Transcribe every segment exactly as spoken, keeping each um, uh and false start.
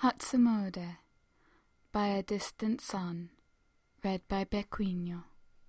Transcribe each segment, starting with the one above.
Hatsumode by a Distant Sun. Read by Bequino.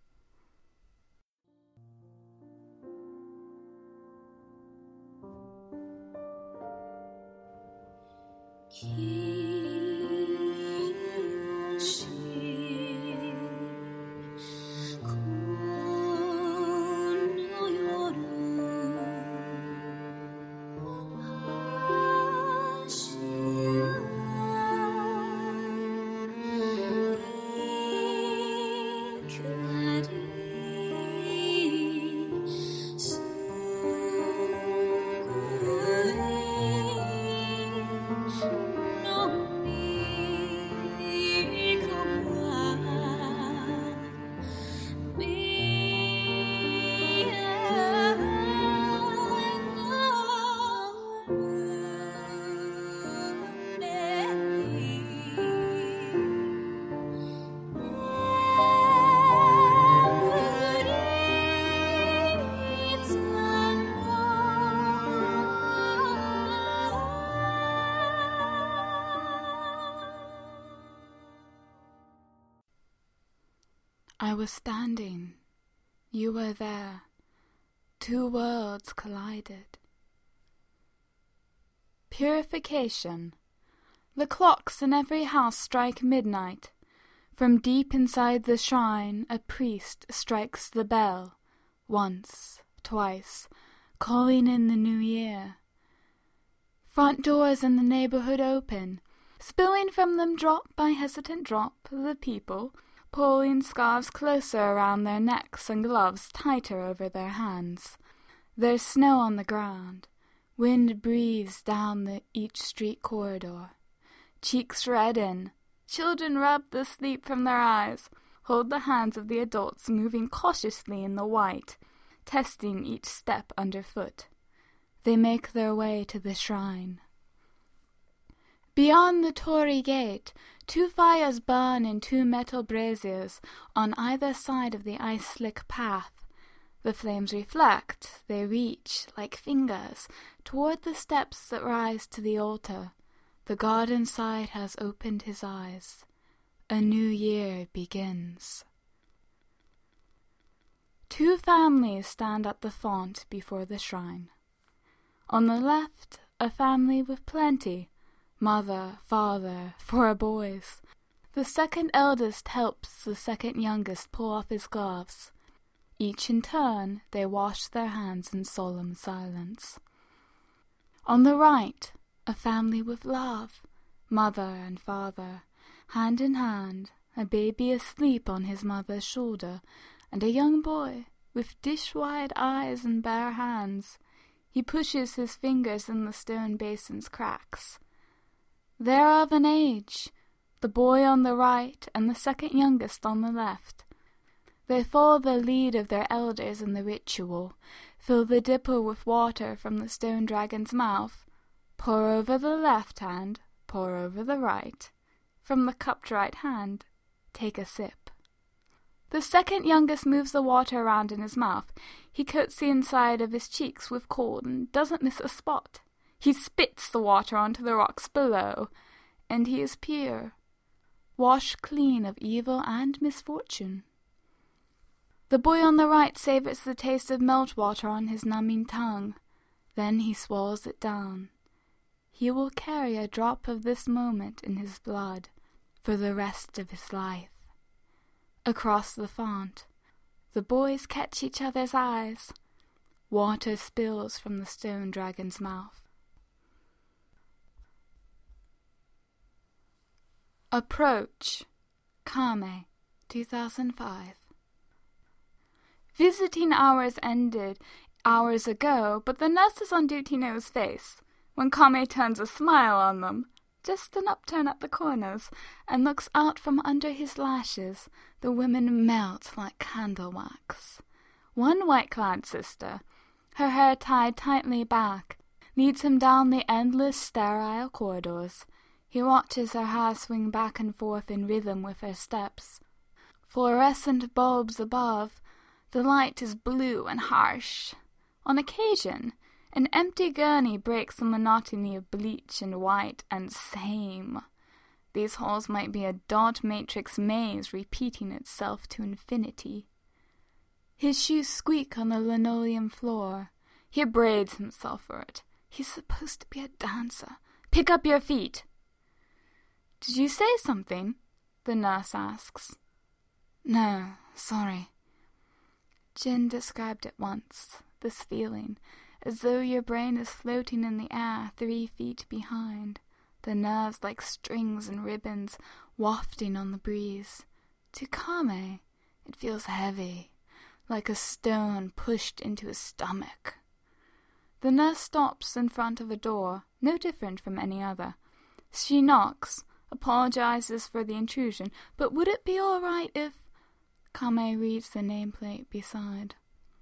I was standing, you were there, two worlds collided. Purification. The clocks in every house strike midnight. From deep inside the shrine a priest strikes the bell, once, twice, calling in the new year. Front doors in the neighborhood open, spilling from them drop by hesitant drop the people, pulling scarves closer around their necks and gloves tighter over their hands. There's snow on the ground. Wind breathes down the each street corridor. Cheeks redden. Children rub the sleep from their eyes, hold the hands of the adults moving cautiously in the white, testing each step underfoot. They make their way to the shrine. Beyond the torii gate, two fires burn in two metal braziers on either side of the ice-slick path. The flames reflect, they reach, like fingers, toward the steps that rise to the altar. The god inside has opened his eyes. A new year begins. Two families stand at the font before the shrine. On the left, a family with plenty, mother, father, four boys. The second eldest helps the second youngest pull off his gloves. Each in turn, they wash their hands in solemn silence. On the right, a family with love, mother and father, hand in hand, a baby asleep on his mother's shoulder, and a young boy with dish-wide eyes and bare hands. He pushes his fingers in the stone basin's cracks. They're of an age, the boy on the right and the second youngest on the left. They follow the lead of their elders in the ritual, fill the dipper with water from the stone dragon's mouth, pour over the left hand, pour over the right. From the cupped right hand, take a sip. The second youngest moves the water around in his mouth. He coats the inside of his cheeks with cold and doesn't miss a spot. He spits the water onto the rocks below, and he is pure, washed clean of evil and misfortune. The boy on the right savours the taste of meltwater on his numbing tongue. Then he swallows it down. He will carry a drop of this moment in his blood for the rest of his life. Across the font, the boys catch each other's eyes. Water spills from the stone dragon's mouth. Approach. Kame, two thousand five. Visiting hours ended hours ago, but the nurses on duty know his face. When Kame turns a smile on them, just an upturn at the corners, and looks out from under his lashes, the women melt like candle wax. One white-clad sister, her hair tied tightly back, leads him down the endless sterile corridors. He watches her hair swing back and forth in rhythm with her steps. Fluorescent bulbs above, the light is blue and harsh. On occasion, An empty gurney breaks the monotony of bleach and white and same. These halls might be a dot matrix maze repeating itself to infinity. His shoes squeak on the linoleum floor. He braids himself for it. He's supposed to be a dancer. Pick up your feet. Did you say something? The nurse asks. No, sorry. Jin described it once, this feeling, as though your brain is floating in the air three feet behind, the nerves like strings and ribbons wafting on the breeze. To Kame, it feels heavy, like a stone pushed into his stomach. The nurse stops in front of a door, no different from any other. She knocks, apologizes for the intrusion, but would it be all right if... Kame reads the nameplate beside.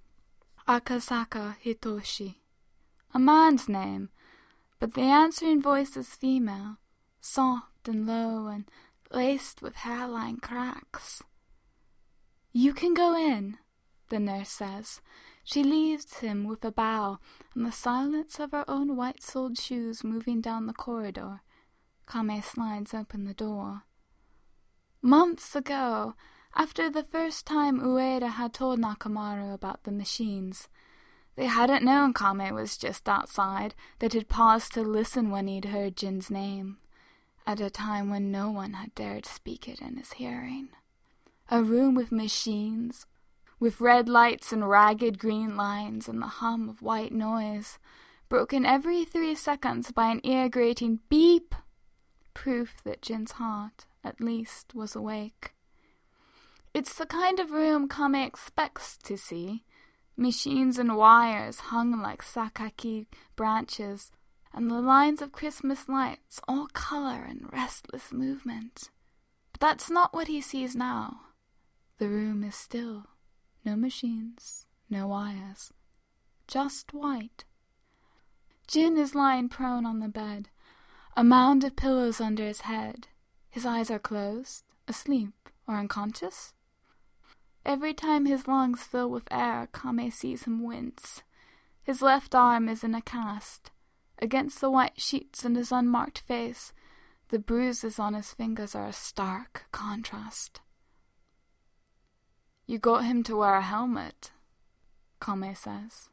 Akasaka Hitoshi. A man's name, but the answering voice is female, soft and low and laced with hairline cracks. You can go in, the nurse says. She leaves him with a bow and the silence of her own white-soled shoes moving down the corridor. Kame slides open the door. Months ago, after the first time Ueda had told Nakamaru about the machines, they hadn't known Kame was just outside, that had paused to listen when he'd heard Jin's name, at a time when no one had dared speak it in his hearing. A room with machines, with red lights and ragged green lines and the hum of white noise, broken every three seconds by an ear-grating beep, proof that Jin's heart, at least, was awake. It's the kind of room Kame expects to see, machines and wires hung like sakaki branches, and the lines of Christmas lights, all color and restless movement. But that's not what he sees now. The room is still. No machines, no wires. Just white. Jin is lying prone on the bed, a mound of pillows under his head. His eyes are closed, asleep, or unconscious. Every time his lungs fill with air, Kame sees him wince. His left arm is in a cast. Against the white sheets in his unmarked face, the bruises on his fingers are a stark contrast. You got him to wear a helmet, Kame says.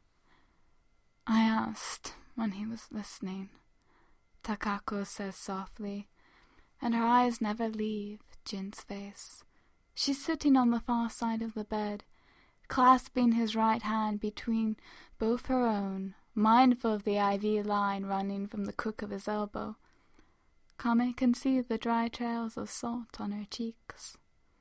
I asked when he was listening, Takako says softly, and her eyes never leave Jin's face. She's sitting on the far side of the bed, clasping his right hand between both her own, mindful of the I V line running from the crook of his elbow. Kame can see the dry trails of salt on her cheeks.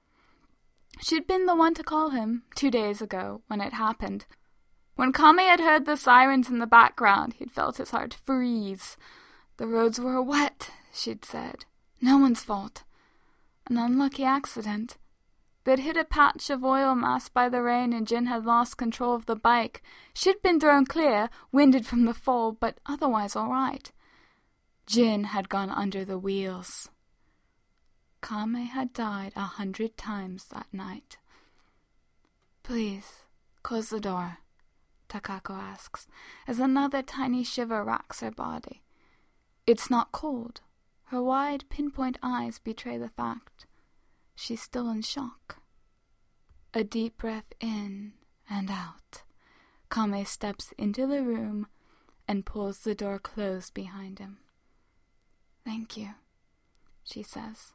She'd been the one to call him, two days ago, when it happened. When Kame had heard the sirens in the background, he'd felt his heart freeze. The roads were wet, she'd said. No one's fault. An unlucky accident. They'd hit a patch of oil masked by the rain and Jin had lost control of the bike. She'd been thrown clear, winded from the fall, but otherwise all right. Jin had gone under the wheels. Kame had died a hundred times that night. Please, close the door, Takako asks, as another tiny shiver racks her body. It's not cold. Her wide, pinpoint eyes betray the fact. She's still in shock. A deep breath in and out. Kame steps into the room and pulls the door closed behind him. Thank you, she says.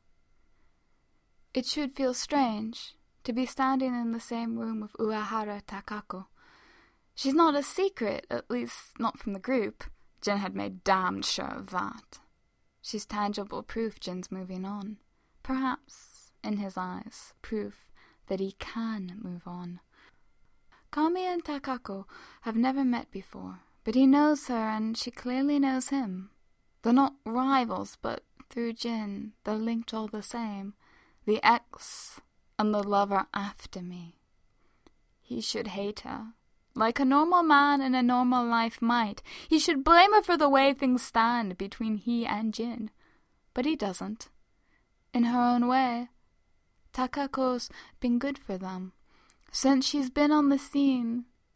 It should feel strange to be standing in the same room with Uehara Takako. She's not a secret, at least not from the group. Jin had made damned sure of that. She's tangible proof Jin's moving on. Perhaps, in his eyes, proof that he can move on. Kame and Takako have never met before, but he knows her and she clearly knows him. They're not rivals, but through Jin, they're linked all the same. The ex and the lover after me. He should hate her, like a normal man in a normal life might. He should blame her for the way things stand between he and Jin. But he doesn't. In her own way, Takako's been good for them. Since she's been on the scene,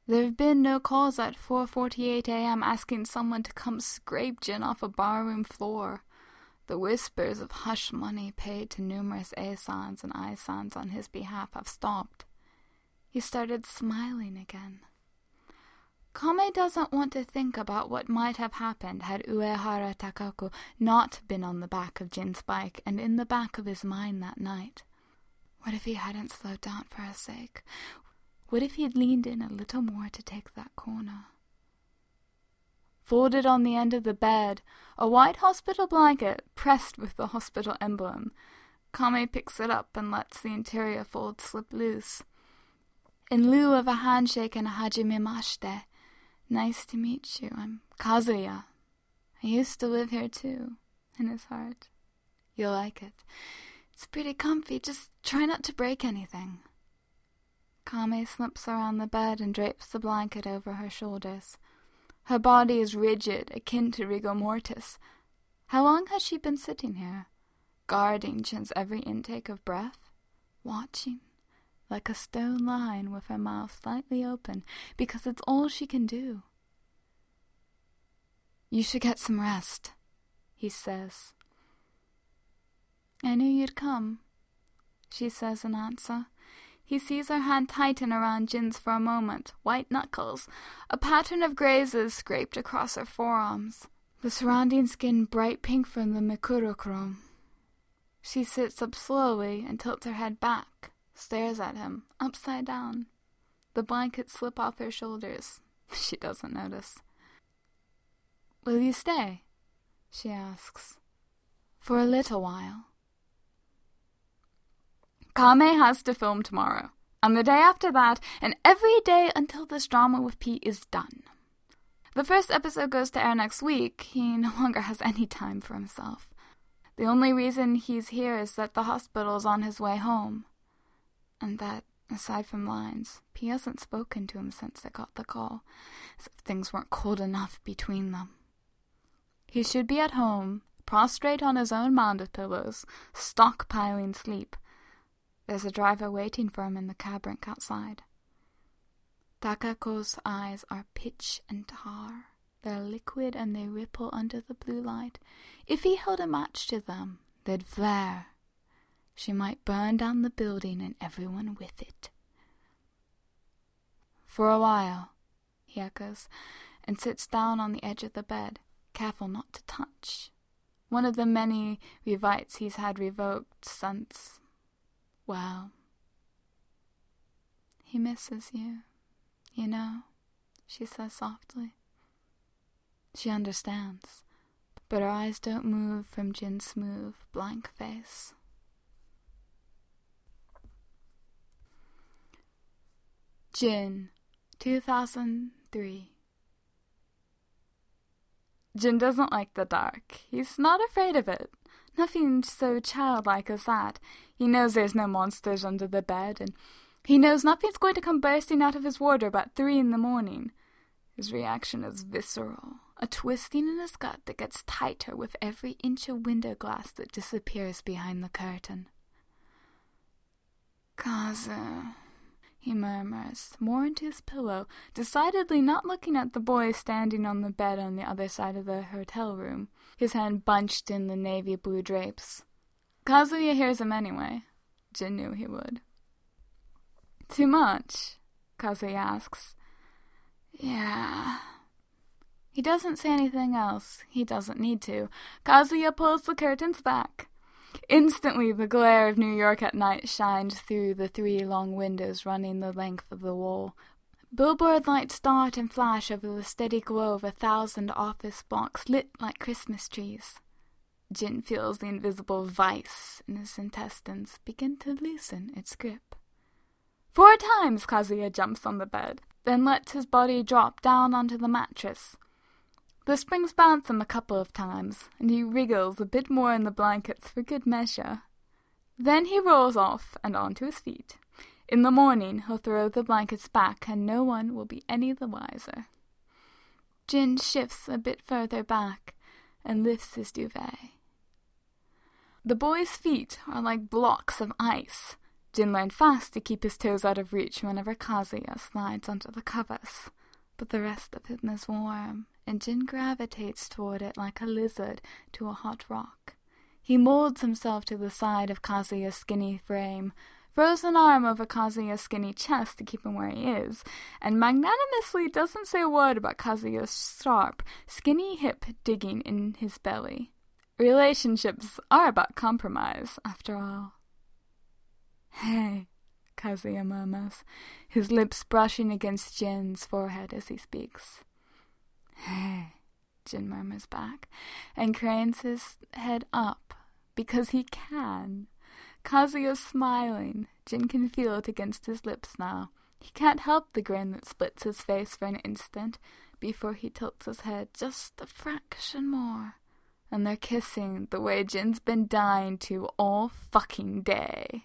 There have been no calls at four forty-eight a.m. asking someone to come scrape Jin off a barroom floor. The whispers of hush money paid to numerous A-sans and I-sans on his behalf have stopped. He started smiling again. Kame doesn't want to think about what might have happened had Uehara Takako not been on the back of Jin's bike and in the back of his mind that night. What if he hadn't slowed down for her sake? What if he'd leaned in a little more to take that corner? Folded on the end of the bed, a white hospital blanket pressed with the hospital emblem. Kame picks it up and lets the interior fold slip loose. In lieu of a handshake and a hajimemashite, nice to meet you, I'm Kazuya. I used to live here too, in his heart. You'll like it. It's pretty comfy, just try not to break anything. Kame slips around the bed and drapes the blanket over her shoulders. Her body is rigid, akin to rigor mortis. How long has she been sitting here, guarding Jin's every intake of breath, watching, like a stone line with her mouth slightly open, because it's all she can do? You should get some rest, he says. I knew you'd come, she says in answer. He sees her hand tighten around Jin's for a moment, white knuckles, a pattern of grazes scraped across her forearms, the surrounding skin bright pink from the mercurochrome. She sits up slowly and tilts her head back, stares at him, upside down. The blankets slip off her shoulders. She doesn't notice. Will you stay? She asks. For a little while. Kame has to film tomorrow, and the day after that, and every day until this drama with Pete is done. The first episode goes to air next week. He no longer has any time for himself. The only reason he's here is that the hospital's on his way home, and that, aside from lines, P hasn't spoken to him since they got the call, as if things weren't cold enough between them. He should be at home, prostrate on his own mound of pillows, stockpiling sleep. There's a driver waiting for him in the cab rank outside. Takako's eyes are pitch and tar. They're liquid and they ripple under the blue light. If he held a match to them, they'd flare. She might burn down the building and everyone with it. For a while, he echoes, and sits down on the edge of the bed, careful not to touch. One of the many revites he's had revoked since... Well, he misses you, you know, she says softly. She understands, but her eyes don't move from Jin's smooth, blank face. Jin, two thousand three. Jin doesn't like the dark. He's not afraid of it. Nothing so childlike as that. He knows there's no monsters under the bed, and he knows nothing's going to come bursting out of his wardrobe at three in the morning. His reaction is visceral, a twisting in his gut that gets tighter with every inch of window glass that disappears behind the curtain. Kazu, he murmurs, more into his pillow, decidedly not looking at the boy standing on the bed on the other side of the hotel room, his hand bunched in the navy blue drapes. Kazuya hears him anyway. Jin knew he would. Too much? Kazuya asks. Yeah. He doesn't say anything else. He doesn't need to. Kazuya pulls the curtains back. Instantly, the glare of New York at night shines through the three long windows running the length of the wall. Billboard lights dart and flash over the steady glow of a thousand office blocks lit like Christmas trees. Jin feels the invisible vice in his intestines begin to loosen its grip. Four times Kazuya jumps on the bed, then lets his body drop down onto the mattress. The springs bounce him a couple of times, and he wriggles a bit more in the blankets for good measure. Then he rolls off and onto his feet. In the morning, he'll throw the blankets back, and no one will be any the wiser. Jin shifts a bit further back and lifts his duvet. The boy's feet are like blocks of ice. Jin learned fast to keep his toes out of reach whenever Kazuya slides under the covers. But the rest of him is warm, and Jin gravitates toward it like a lizard to a hot rock. He molds himself to the side of Kazuya's skinny frame, throws an arm over Kazuya's skinny chest to keep him where he is, and magnanimously doesn't say a word about Kazuya's sharp, skinny hip digging in his belly. Relationships are about compromise, after all. "Hey," Kazuya murmurs, his lips brushing against Jin's forehead as he speaks. "Hey," Jin murmurs back, and cranes his head up, because he can. Kazuya's smiling. Jin can feel it against his lips now. He can't help the grin that splits his face for an instant before he tilts his head just a fraction more. And they're kissing the way Jin's been dying to all fucking day.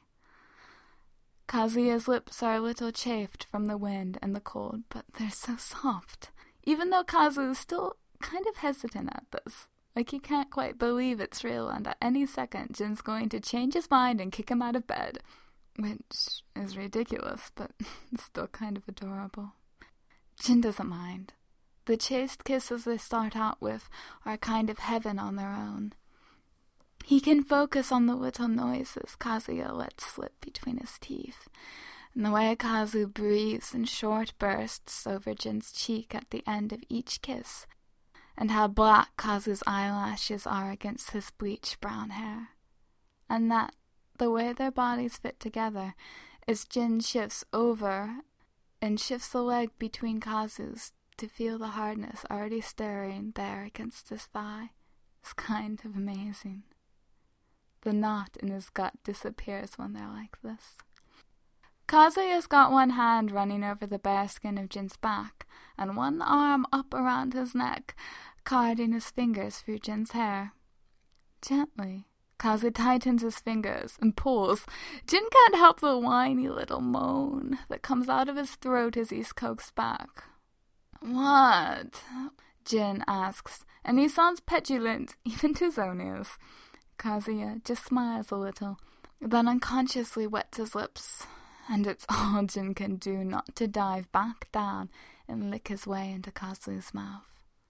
Kazuya's lips are a little chafed from the wind and the cold, but they're so soft. Even though Kazu is still kind of hesitant at this. Like he can't quite believe it's real, and at any second Jin's going to change his mind and kick him out of bed. Which is ridiculous, but still kind of adorable. Jin doesn't mind. The chaste kisses they start out with are a kind of heaven on their own. He can focus on the little noises Kazuya lets slip between his teeth, and the way Kazu breathes in short bursts over Jin's cheek at the end of each kiss, and how black Kazu's eyelashes are against his bleached brown hair. And that, the way their bodies fit together, as Jin shifts over and shifts the leg between Kazu's to feel the hardness already stirring there against his thigh, is kind of amazing. The knot in his gut disappears when they're like this. Kazuya's got one hand running over the bare skin of Jin's back, and one arm up around his neck, carding his fingers through Jin's hair. Gently, Kazu tightens his fingers and pulls. Jin can't help the whiny little moan that comes out of his throat as he's coaxed back. "What?" Jin asks, and he sounds petulant even to his own ears. Kazuya just smiles a little, then unconsciously wets his lips, and it's all Jin can do not to dive back down and lick his way into Kazu's mouth.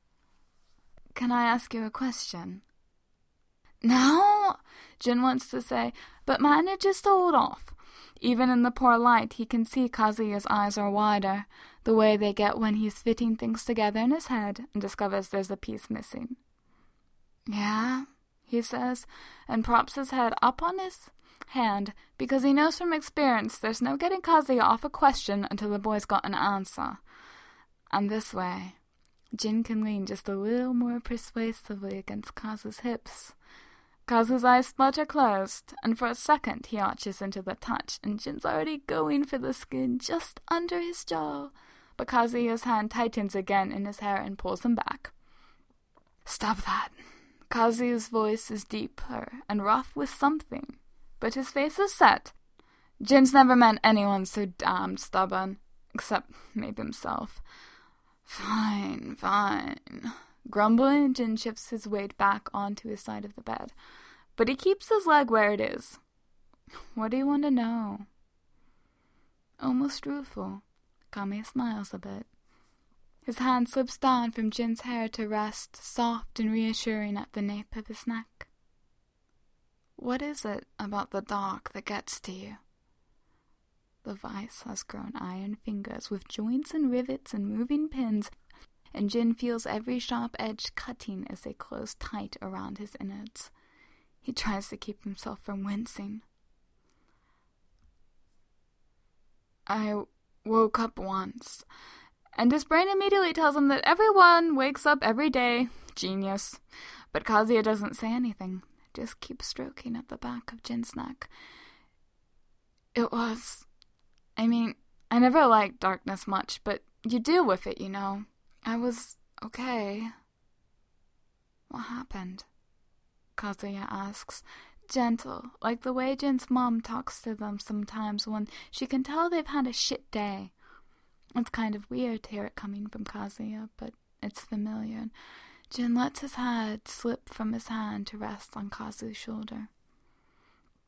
"Can I ask you a question?" "No," Jin wants to say, but manages to hold off. Even in the poor light, he can see Kazuya's eyes are wider, the way they get when he's fitting things together in his head and discovers there's a piece missing. "Yeah," he says, and props his head up on his hand, because he knows from experience there's no getting Kazuya off a question until the boy's got an answer. And this way, Jin can lean just a little more persuasively against Kazu's hips. Kazu's eyes flutter closed, and for a second he arches into the touch, and Jin's already going for the skin just under his jaw. But Kazuya's hand tightens again in his hair and pulls him back. "Stop that." Kazu's voice is deeper and rough with something, but his face is set. Jin's never met anyone so damned stubborn, except maybe himself. "Fine, fine." Grumbling, Jin shifts his weight back onto his side of the bed, but he keeps his leg where it is. "What do you want to know?" Almost rueful, Kamiya smiles a bit. His hand slips down from Jin's hair to rest, soft and reassuring at the nape of his neck. "What is it about the dark that gets to you?" The vice has grown iron fingers with joints and rivets and moving pins, and Jin feels every sharp edge cutting as they close tight around his innards. He tries to keep himself from wincing. "I woke up once," and his brain immediately tells him that everyone wakes up every day. Genius. But Kazuya doesn't say anything, just keeps stroking at the back of Jin's neck. "It was... I mean, I never liked darkness much, but you deal with it, you know. I was okay." "What happened?" Kazuya asks, gentle, like the way Jin's mom talks to them sometimes when she can tell they've had a shit day. It's kind of weird to hear it coming from Kazuya, but it's familiar. Jin lets his head slip from his hand to rest on Kazu's shoulder.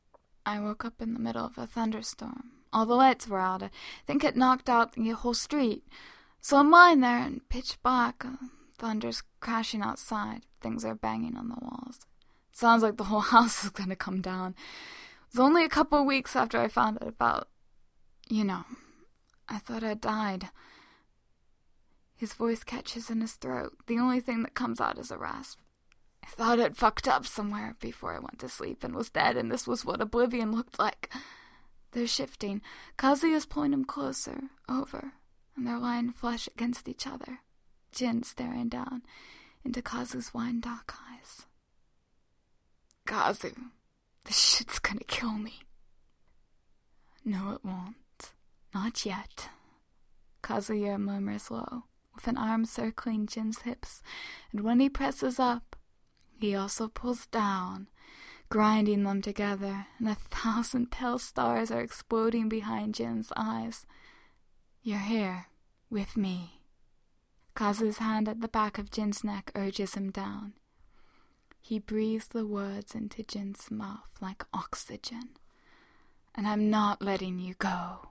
I woke up in the middle of a thunderstorm. All the lights were out. I think it knocked out the whole street. So I'm lying there in pitch black. Thunder's crashing outside. Things are banging on the walls. It sounds like the whole house is going to come down. It was only a couple of weeks after I found out about, you know, I thought I'd died. His voice catches in his throat. The only thing that comes out is a rasp. I thought I'd fucked up somewhere before I went to sleep and was dead, and this was what oblivion looked like. They're shifting. Kazuya's pulling him closer, over, and they're lying flush against each other. Jin staring down into Kazu's wine-dark eyes. Kazu, this shit's gonna kill me. No, it won't. Not yet. Kazuya murmurs low, with an arm circling Jin's hips, and when he presses up, he also pulls down, grinding them together, and a thousand pale stars are exploding behind Jin's eyes. You're here, with me. Kazu's hand at the back of Jin's neck urges him down. He breathes the words into Jin's mouth like oxygen. And I'm not letting you go.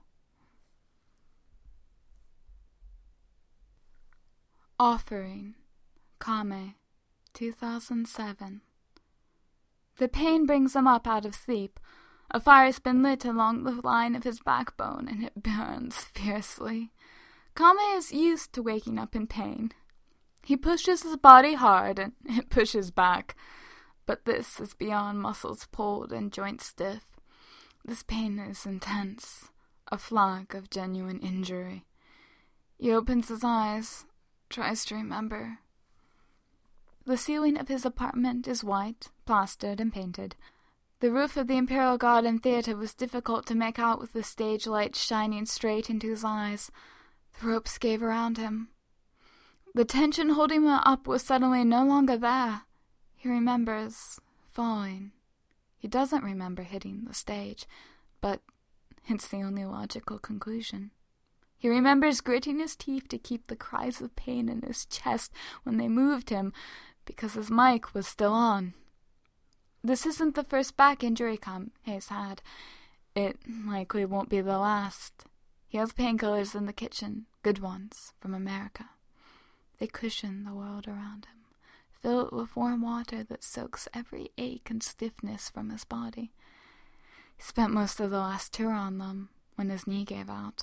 Offering, Kame, two thousand seven. The pain brings him up out of sleep. A fire's been lit along the line of his backbone, and it burns fiercely. Kame is used to waking up in pain. He pushes his body hard, and it pushes back. But this is beyond muscles pulled and joints stiff. This pain is intense, a flag of genuine injury. He opens his eyes, tries to remember. The ceiling of his apartment is white, plastered, and painted. The roof of the Imperial Garden Theatre was difficult to make out with the stage lights shining straight into his eyes. The ropes gave around him. The tension holding him up was suddenly no longer there. He remembers falling. He doesn't remember hitting the stage, but it's the only logical conclusion. He remembers gritting his teeth to keep the cries of pain in his chest when they moved him, because his mic was still on. This isn't the first back injury Kame's had. It likely won't be the last. He has painkillers in the kitchen, good ones, from America. They cushion the world around him, fill it with warm water that soaks every ache and stiffness from his body. He spent most of the last tour on them, when his knee gave out.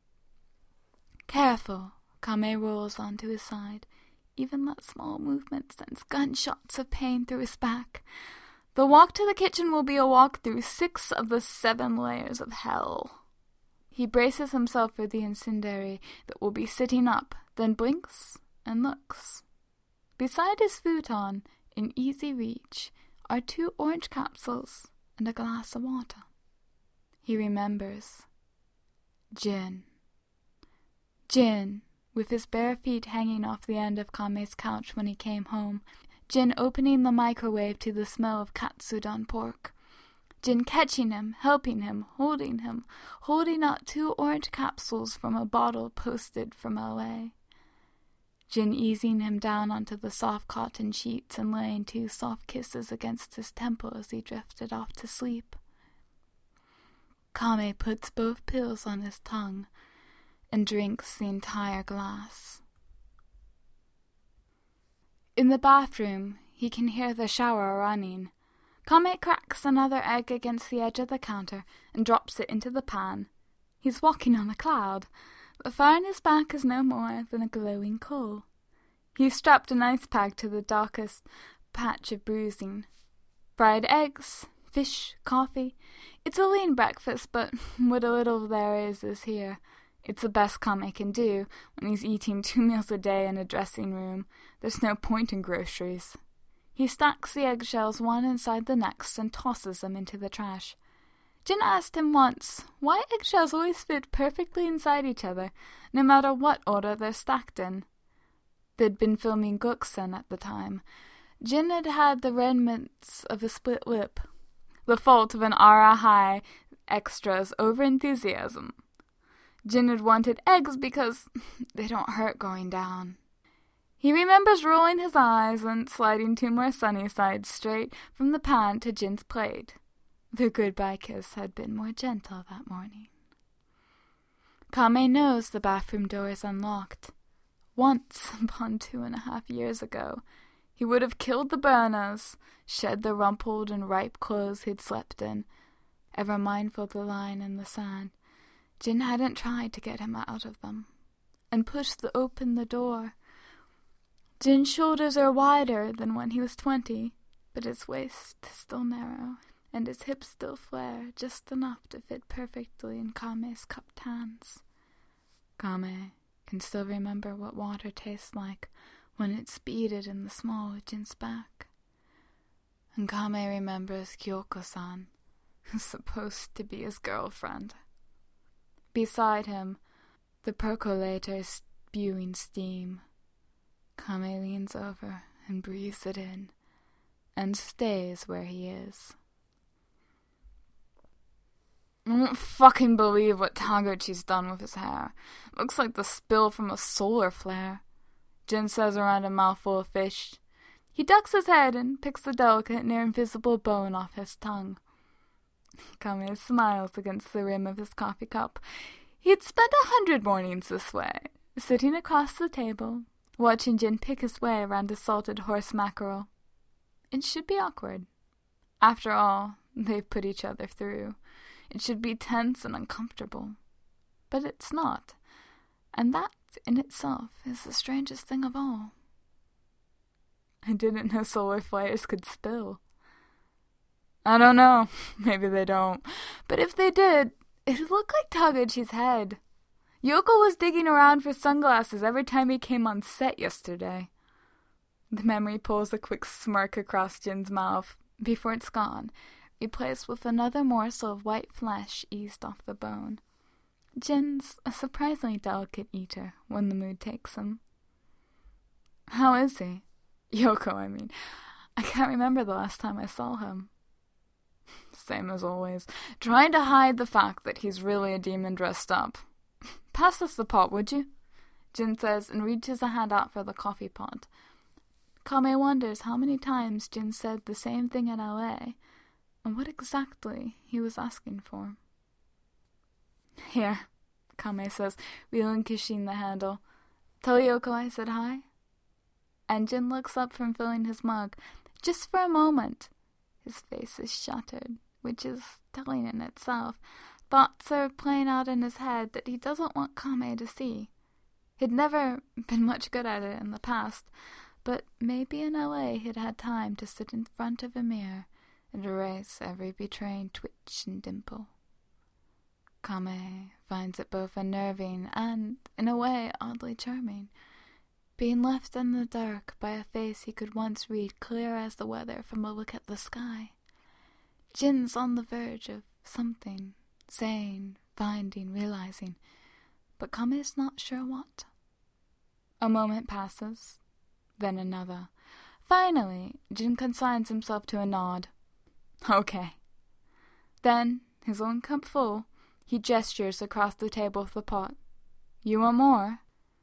Careful, Kame rolls onto his side. Even that small movement sends gunshots of pain through his back. The walk to the kitchen will be a walk through six of the seven layers of hell. He braces himself for the incendiary that will be sitting up, then blinks and looks. Beside his futon, in easy reach, are two orange capsules and a glass of water. He remembers. Jin. Jin, with his bare feet hanging off the end of Kame's couch when he came home. Jin opening the microwave to the smell of katsudon pork. Jin catching him, helping him, holding him, holding out two orange capsules from a bottle posted from L A. Jin easing him down onto the soft cotton sheets and laying two soft kisses against his temple as he drifted off to sleep. Kame puts both pills on his tongue and drinks the entire glass. In the bathroom, he can hear the shower running. Kame cracks another egg against the edge of the counter and drops it into the pan. He's walking on a cloud. The fire in his back is no more than a glowing coal. He's strapped an ice pack to the darkest patch of bruising. Fried eggs, fish, coffee. It's a lean breakfast, but what a little there is is here. It's the best Kame can do when he's eating two meals a day in a dressing room. There's no point in groceries. He stacks the eggshells one inside the next and tosses them into the trash. Jin asked him once why eggshells always fit perfectly inside each other, no matter what order they're stacked in. They'd been filming Guksen at the time. Jin had had the remnants of a split lip, the fault of an Ara High extra's over-enthusiasm. Jin had wanted eggs because they don't hurt going down. He remembers rolling his eyes and sliding two more sunny sides straight from the pan to Jin's plate. The goodbye kiss had been more gentle that morning. Kame knows the bathroom door is unlocked. Once, upon two and a half years ago, he would have killed the burners, shed the rumpled and ripe clothes he'd slept in, ever mindful of the line in the sand. Jin hadn't tried to get him out of them, and pushed the, open the door. Jin's shoulders are wider than when he was twenty, but his waist is still narrow, and his hips still flare just enough to fit perfectly in Kame's cupped hands. Kame can still remember what water tastes like when it's beaded in the small of Jin's back. And Kame remembers Kyoko-san, who's supposed to be his girlfriend. Beside him, the percolator is spewing steam. Kame leans over and breathes it in, and stays where he is. I don't fucking believe what Taguchi's done with his hair. Looks like the spill from a solar flare, Jin says around a mouthful of fish. He ducks his head and picks the delicate, near-invisible bone off his tongue. Kame smiles against the rim of his coffee cup. He had spent a hundred mornings this way, sitting across the table, watching Jin pick his way around a salted horse mackerel. It should be awkward. After all, they've put each other through. It should be tense and uncomfortable. But it's not. And that, in itself, is the strangest thing of all. I didn't know solar flares could spill. I don't know. Maybe they don't. But if they did, it'd look like Taguchi's head. Yoko was digging around for sunglasses every time he came on set yesterday. The memory pulls a quick smirk across Jin's mouth before it's gone, replaced with another morsel of white flesh eased off the bone. Jin's a surprisingly delicate eater when the mood takes him. How is he? Yoko, I mean. I can't remember the last time I saw him. Same as always, trying to hide the fact that he's really a demon dressed up. Pass us the pot, would you? Jin says and reaches a hand out for the coffee pot. Kame wonders how many times Jin said the same thing in L A, and what exactly he was asking for. Here, Kame says, relinquishing the handle. Tell Yoko I said hi. And Jin looks up from filling his mug. Just for a moment. His face is shuttered, which is telling in itself. Thoughts are playing out in his head that he doesn't want Kame to see. He'd never been much good at it in the past, but maybe in L A he'd had time to sit in front of a mirror and erase every betraying twitch and dimple. Kame finds it both unnerving and, in a way, oddly charming, being left in the dark by a face he could once read clear as the weather from a look at the sky. Jin's on the verge of something, saying, finding, realizing, but Kame's not sure what. A moment passes, then another. Finally, Jin consigns himself to a nod. Okay. Then, his own cup full, he gestures across the table with the pot. You want more?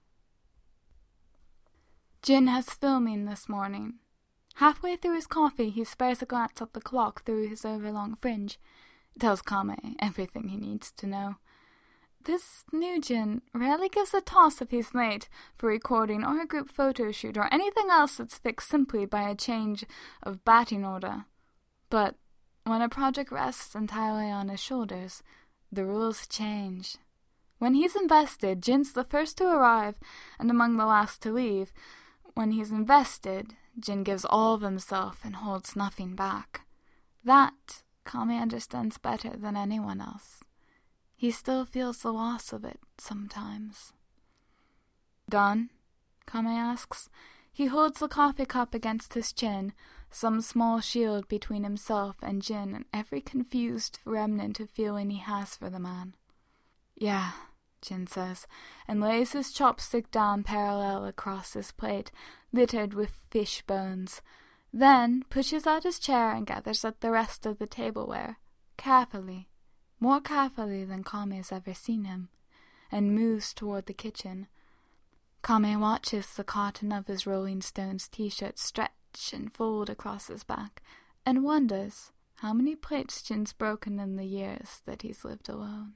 Jin has filming this morning. Halfway through his coffee, he spares a glance at the clock through his overlong fringe. Tells Kame everything he needs to know. This new Jin rarely gives a toss if he's late for recording or a group photo shoot or anything else that's fixed simply by a change of batting order. But when a project rests entirely on his shoulders, the rules change. When he's invested, Jin's the first to arrive and among the last to leave. When he's invested, Jin gives all of himself and holds nothing back. That Kame understands better than anyone else. He still feels the loss of it sometimes. Done? Kame asks. He holds the coffee cup against his chin, some small shield between himself and Jin and every confused remnant of feeling he has for the man. Yeah, Jin says, and lays his chopstick down parallel across his plate, littered with fish bones. Then pushes out his chair and gathers up the rest of the tableware, carefully, more carefully than Kame's ever seen him, and moves toward the kitchen. Kame watches the cotton of his Rolling Stones t-shirt stretch and fold across his back, and wonders how many plates Jin's broken in the years that he's lived alone.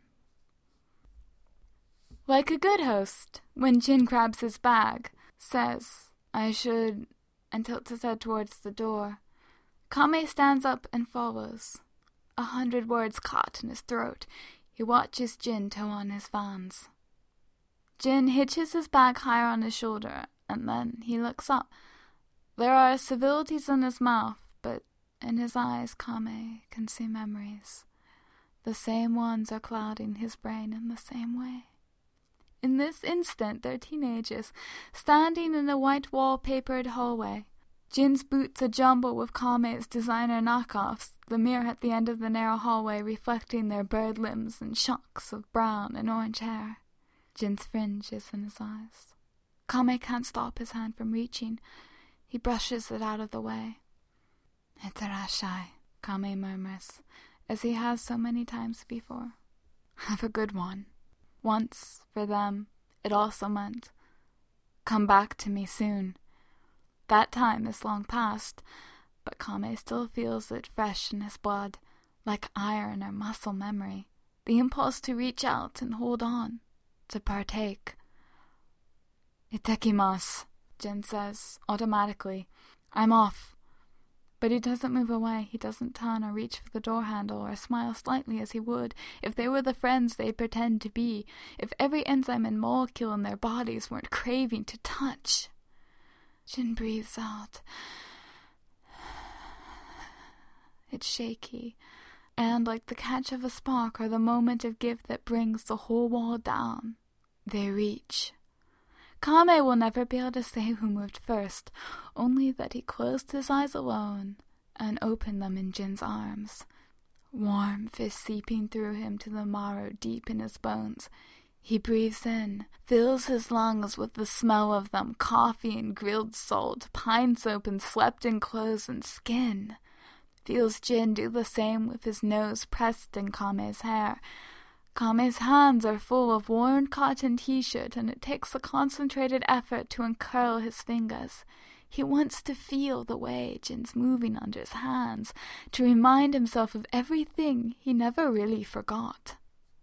Like a good host, when Jin grabs his bag, says, "I should," and tilts his head towards the door, Kame stands up and follows. A hundred words caught in his throat. He watches Jin tow on his Vans. Jin hitches his bag higher on his shoulder, and then he looks up. There are civilities in his mouth, but in his eyes Kame can see memories. The same ones are clouding his brain in the same way. In this instant, they're teenagers, standing in a white wall-papered hallway. Jin's boots a jumble with Kame's designer knockoffs, the mirror at the end of the narrow hallway reflecting their bird limbs and shocks of brown and orange hair. Jin's fringe is in his eyes. Kame can't stop his hand from reaching. He brushes it out of the way. "Itterashai," Kame murmurs, as he has so many times before. "Have a good one." Once, for them, it also meant, "Come back to me soon." That time is long past, but Kame still feels it fresh in his blood, like iron or muscle memory, the impulse to reach out and hold on, to partake. "Itekimasu," Jin says, automatically. "I'm off." But he doesn't move away. He doesn't turn or reach for the door handle or smile slightly as he would if they were the friends they pretend to be, if every enzyme and molecule in their bodies weren't craving to touch. Jin breathes out. It's shaky, and like the catch of a spark or the moment of gift that brings the whole wall down, they reach. Kame will never be able to say who moved first, only that he closed his eyes alone and opened them in Jin's arms. Warmth is seeping through him to the marrow deep in his bones. He breathes in, fills his lungs with the smell of them, coffee and grilled salt, pine soap and slept-in clothes and skin. Feels Jin do the same with his nose pressed in Kame's hair. Kame's hands are full of worn cotton t-shirt, and it takes a concentrated effort to uncurl his fingers. He wants to feel the way Jin's moving under his hands, to remind himself of everything he never really forgot.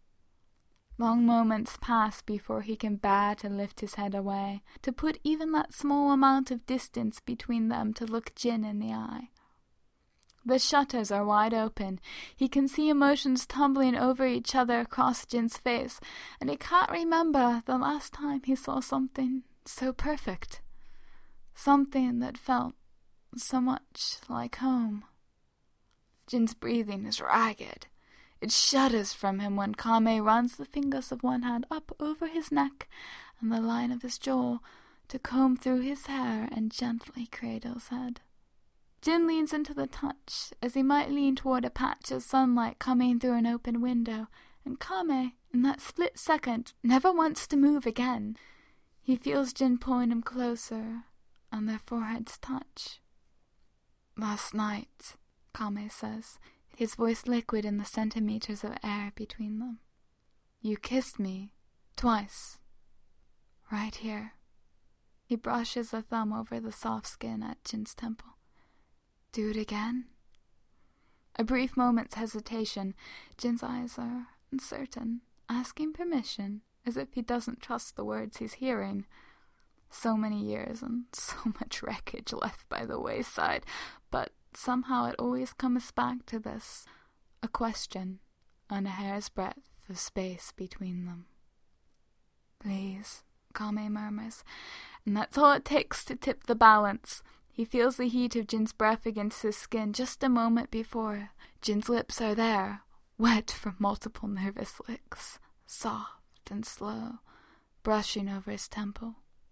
Long moments pass before he can bear to lift his head away, to put even that small amount of distance between them to look Jin in the eye. The shutters are wide open. He can see emotions tumbling over each other across Jin's face, and he can't remember the last time he saw something so perfect. Something that felt so much like home. Jin's breathing is ragged. It shudders from him when Kame runs the fingers of one hand up over his neck and the line of his jaw to comb through his hair and gently cradle his head. Jin leans into the touch, as he might lean toward a patch of sunlight coming through an open window, and Kame, in that split second, never wants to move again. He feels Jin pulling him closer, and their foreheads touch. "Last night," Kame says, his voice liquid in the centimeters of air between them. "You kissed me, twice. Right here." He brushes a thumb over the soft skin at Jin's temple. "Do it again?" A brief moment's hesitation. Jin's eyes are uncertain, asking permission, as if he doesn't trust the words he's hearing. So many years and so much wreckage left by the wayside, but somehow it always comes back to this, a question, and a hair's breadth of space between them. "Please," Kame murmurs, and that's all it takes to tip the balance. He feels the heat of Jin's breath against his skin just a moment before. Jin's lips are there, wet from multiple nervous licks, soft and slow, brushing over his temple.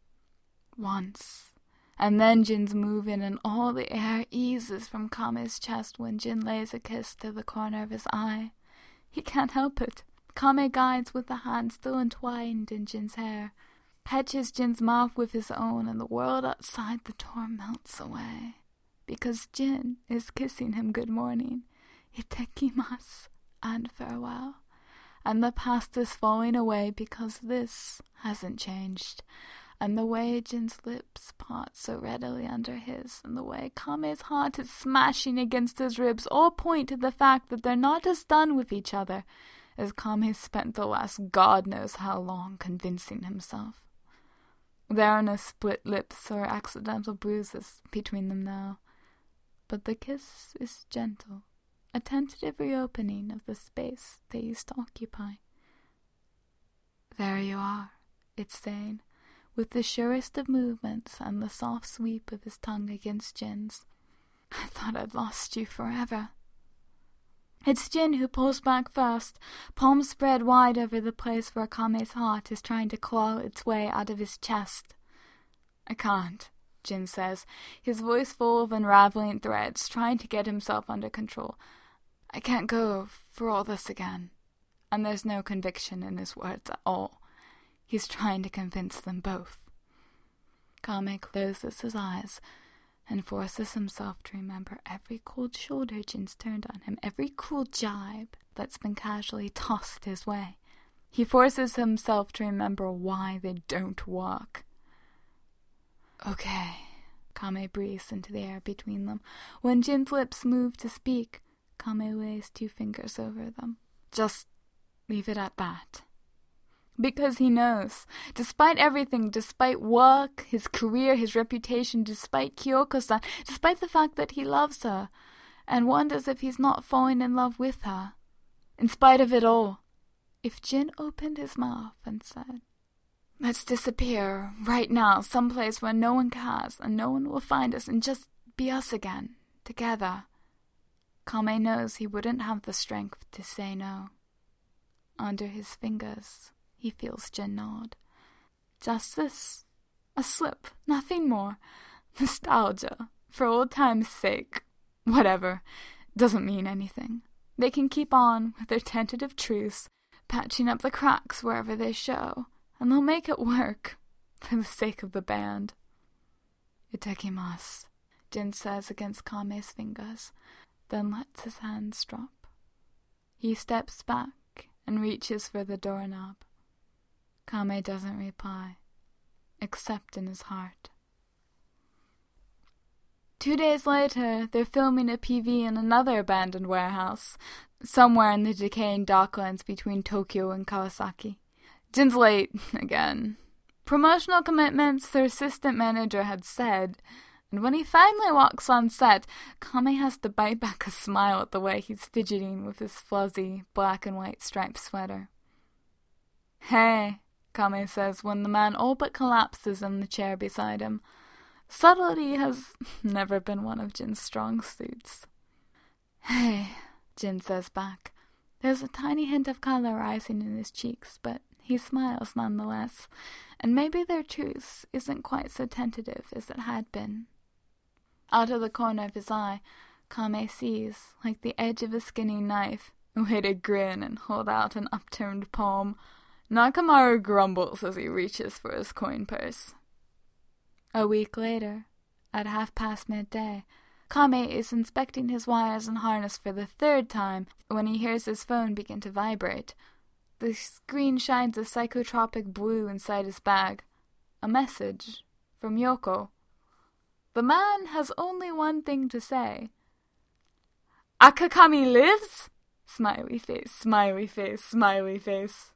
Once, and then Jin's moving and all the air eases from Kame's chest when Jin lays a kiss to the corner of his eye. He can't help it. Kame guides with the hand still entwined in Jin's hair, catches Jin's mouth with his own, and the world outside the door melts away, because Jin is kissing him good morning, itekimasu, and farewell, and the past is falling away because this hasn't changed. And the way Jin's lips part so readily under his, and the way Kame's heart is smashing against his ribs, all point to the fact that they're not as done with each other as Kame spent the last God knows how long convincing himself. There are no split lips or accidental bruises between them now, but the kiss is gentle, a tentative reopening of the space they used to occupy. There you are, it's saying, with the surest of movements and the soft sweep of his tongue against Jin's. I thought I'd lost you forever. It's Jin who pulls back first, palms spread wide over the place where Kame's heart is trying to claw its way out of his chest. I can't, Jin says, his voice full of unraveling threads, trying to get himself under control. I can't go for all this again. And there's no conviction in his words at all. He's trying to convince them both. Kame closes his eyes and forces himself to remember every cold shoulder Jin's turned on him, every cruel jibe that's been casually tossed his way. He forces himself to remember why they don't walk. Okay, Kame breathes into the air between them. When Jin's lips move to speak, Kame lays two fingers over them. Just leave it at that. Because he knows, despite everything, despite work, his career, his reputation, despite Kyoko-san, despite the fact that he loves her, and wonders if he's not falling in love with her, in spite of it all, if Jin opened his mouth and said, let's disappear right now, someplace where no one cares and no one will find us, and just be us again, together, Kame knows he wouldn't have the strength to say no. Under his fingers, he feels Jin nod. Just this. A slip. Nothing more. Nostalgia. For old time's sake. Whatever. Doesn't mean anything. They can keep on with their tentative truce, patching up the cracks wherever they show, and they'll make it work. For the sake of the band. Itakimasu, Jin says against Kame's fingers, then lets his hands drop. He steps back and reaches for the doorknob. Kame doesn't reply, except in his heart. Two days later, they're filming a P V in another abandoned warehouse, somewhere in the decaying docklands between Tokyo and Kawasaki. Jin's late, again. Promotional commitments, their assistant manager had said, and when he finally walks on set, Kame has to bite back a smile at the way he's fidgeting with his fuzzy black and white striped sweater. Hey, Kame says when the man all but collapses in the chair beside him. Subtlety has never been one of Jin's strong suits. Hey, Jin says back. There's a tiny hint of color rising in his cheeks, but he smiles nonetheless, and maybe their truce isn't quite so tentative as it had been. Out of the corner of his eye, Kame sees, like the edge of a skinny knife, a way to grin and hold out an upturned palm. Nakamaru grumbles as he reaches for his coin purse. A week later, at half past midday, Kame is inspecting his wires and harness for the third time when he hears his phone begin to vibrate. The screen shines a psychotropic blue inside his bag. A message from Yoko. The man has only one thing to say. Akakami lives? Smiley face, smiley face, smiley face.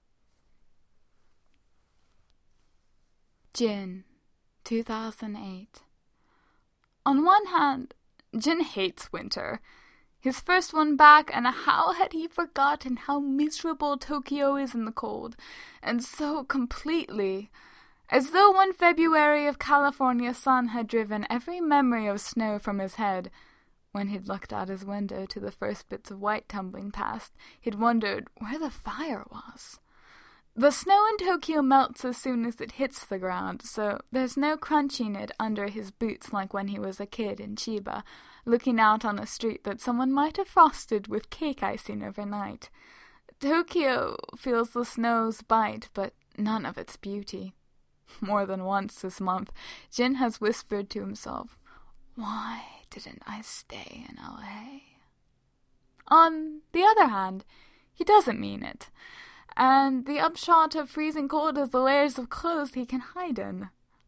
Jin, two thousand eight. On one hand, Jin hates winter. His first one back, and how had he forgotten how miserable Tokyo is in the cold, and so completely, as though one February of California sun had driven every memory of snow from his head. When he'd looked out his window to the first bits of white tumbling past, he'd wondered where the fire was. The snow in Tokyo melts as soon as it hits the ground, so there's no crunching it under his boots like when he was a kid in Chiba, looking out on a street that someone might have frosted with cake icing overnight. Tokyo feels the snow's bite, but none of its beauty. More than once this month, Jin has whispered to himself, why didn't I stay in L A? On the other hand, he doesn't mean it, and the upshot of freezing cold is the layers of clothes he can hide in.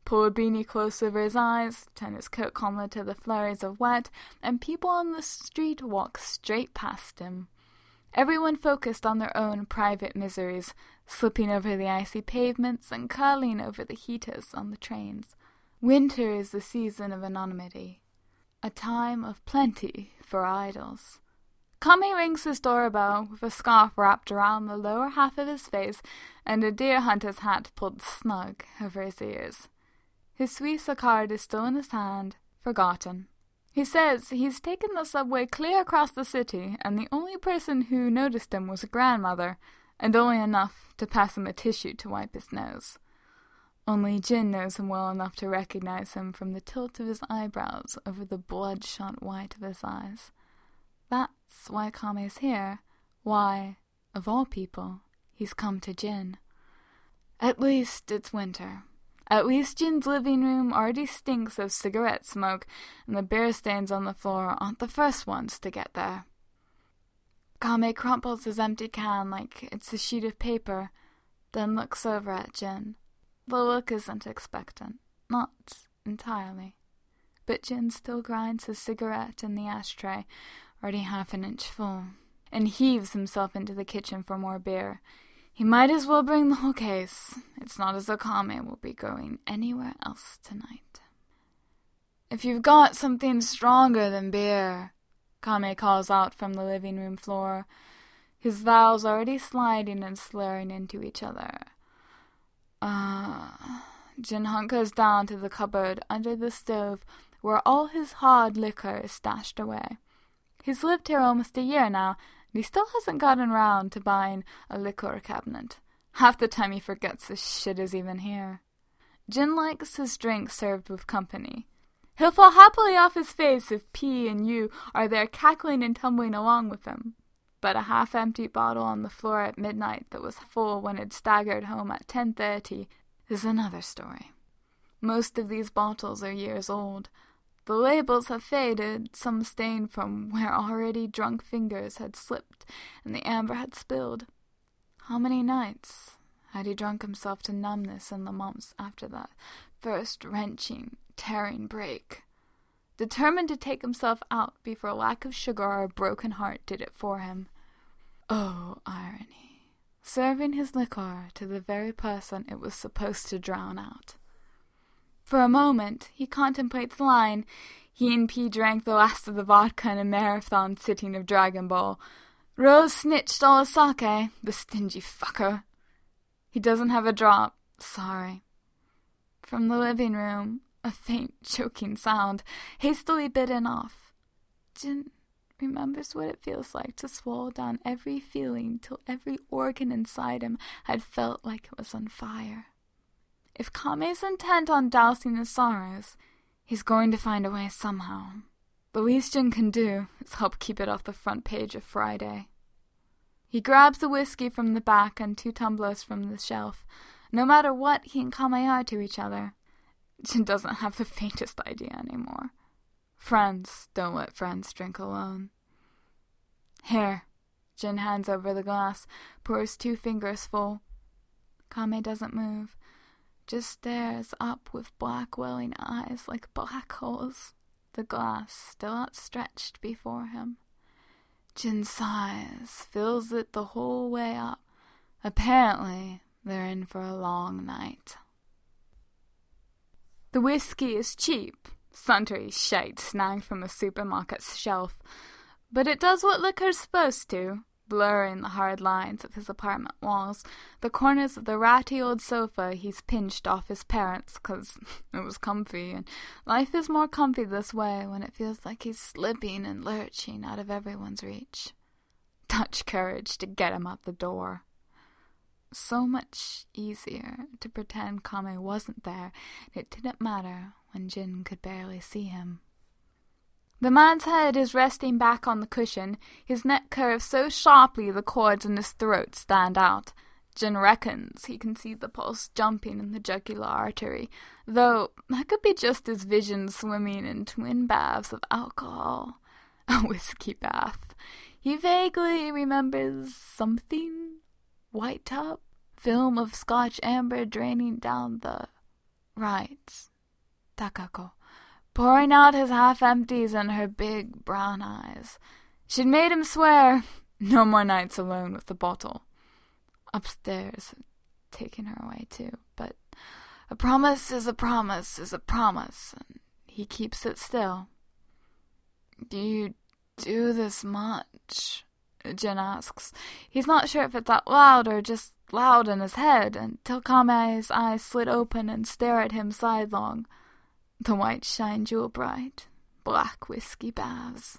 pull a beanie close over his eyes, turn his coat collar to the flurries of wet, and people on the street walk straight past him. Everyone focused on their own private miseries, slipping over the icy pavements and curling over the heaters on the trains. Winter is the season of anonymity, a time of plenty for idols. Kame rings his doorbell with a scarf wrapped around the lower half of his face and a deer hunter's hat pulled snug over his ears. His Suiza card is still in his hand, forgotten. He says he's taken the subway clear across the city, and the only person who noticed him was a grandmother, and only enough to pass him a tissue to wipe his nose. Only Jin knows him well enough to recognize him from the tilt of his eyebrows over the bloodshot white of his eyes. That's why Kame's here, why, of all people, he's come to Jin. At least it's winter. At least Jin's living room already stinks of cigarette smoke, and the beer stains on the floor aren't the first ones to get there. Kame crumples his empty can like it's a sheet of paper, then looks over at Jin. The look isn't expectant, not entirely. But Jin still grinds his cigarette in the ashtray, already half an inch full, and heaves himself into the kitchen for more beer. He might as well bring the whole case. It's not as though Kame will be going anywhere else tonight. If you've got something stronger than beer, Kame calls out from the living room floor, his vowels already sliding and slurring into each other. Uh, Jin hunkers down to the cupboard under the stove where all his hard liquor is stashed away. He's lived here almost a year now, and he still hasn't gotten round to buying a liquor cabinet. Half the time he forgets this shit is even here. Jin likes his drink served with company. He'll fall happily off his face if P and U are there cackling and tumbling along with him. But a half-empty bottle on the floor at midnight that was full when it staggered home at ten thirty is another story. Most of these bottles are years old. The labels have faded, some stained from where already drunk fingers had slipped and the amber had spilled. How many nights had he drunk himself to numbness in the months after that first wrenching, tearing break? Determined to take himself out before lack of sugar or a broken heart did it for him. Oh, irony. Serving his liquor to the very person it was supposed to drown out. For a moment, he contemplates lying. He and P drank the last of the vodka in a marathon sitting of Dragon Ball. Rose snitched all his sake, the stingy fucker. He doesn't have a drop. Sorry. From the living room, a faint, choking sound, hastily bitten off. Jin remembers what it feels like to swallow down every feeling till every organ inside him had felt like it was on fire. If Kame's intent on dousing his sorrows, he's going to find a way somehow. The least Jin can do is help keep it off the front page of Friday. He grabs the whiskey from the back and two tumblers from the shelf. No matter what he and Kame are to each other, Jin doesn't have the faintest idea anymore. Friends don't let friends drink alone. Here. Jin hands over the glass, pours two fingers full. Kame doesn't move. Just stares up with black welling eyes like black holes, the glass still outstretched before him. Jin sighs, fills it the whole way up. Apparently, they're in for a long night. The whiskey is cheap, sundry shite snagged from a supermarket's shelf, but it does what liquor's supposed to, blurring the hard lines of his apartment walls, the corners of the ratty old sofa he's pinched off his parents 'cause it was comfy, and life is more comfy this way when it feels like he's slipping and lurching out of everyone's reach. Touch courage to get him out the door. So much easier to pretend Kame wasn't there, and it didn't matter when Jin could barely see him. The man's head is resting back on the cushion, his neck curves so sharply the cords in his throat stand out. Jin reckons he can see the pulse jumping in the jugular artery, though that could be just his vision swimming in twin baths of alcohol. A whiskey bath. He vaguely remembers something. White top, film of Scotch amber draining down the Right, Takako, pouring out his half-empties in her big brown eyes. She'd made him swear no more nights alone with the bottle. Upstairs, taking her away too, but a promise is a promise is a promise, and he keeps it still. Do you do this much? Jin asks. He's not sure if it's out loud or just loud in his head, until Kame's eyes slit open and stare at him sidelong. The white shine jewel bright, black whiskey baths.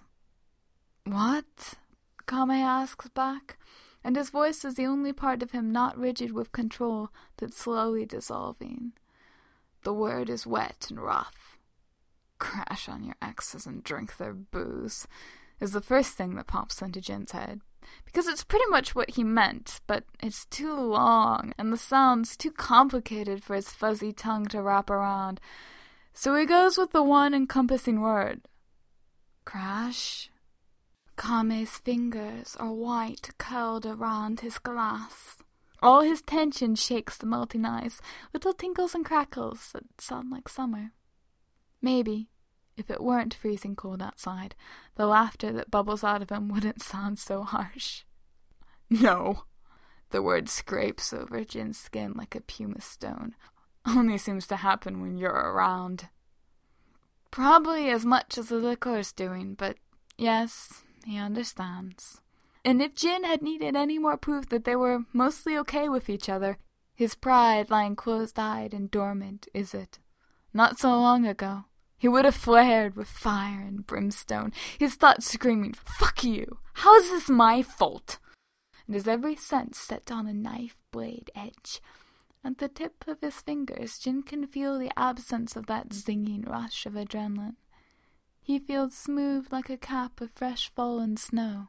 What? Kame asks back, and his voice is the only part of him not rigid with control that's slowly dissolving. The word is wet and rough. Crash on your exes and drink their booze is the first thing that pops into Jin's head, because it's pretty much what he meant, but it's too long, and the sound's too complicated for his fuzzy tongue to wrap around, so he goes with the one encompassing word. Crash? Kame's fingers are white curled around his glass. All his tension shakes the melting ice, little tinkles and crackles that sound like summer. Maybe, if it weren't freezing cold outside, the laughter that bubbles out of him wouldn't sound so harsh. No. The word scrapes over Jin's skin like a pumice stone. Only seems to happen when you're around. Probably as much as the liquor's doing, but yes, he understands. And if Jin had needed any more proof that they were mostly okay with each other, his pride lying closed-eyed and dormant, is it? Not so long ago, he would have flared with fire and brimstone, his thoughts screaming, "Fuck you! How is this my fault?" And his every sense set on a knife-blade edge. At the tip of his fingers, Jin can feel the absence of that zinging rush of adrenaline. He feels smooth like a cap of fresh fallen snow.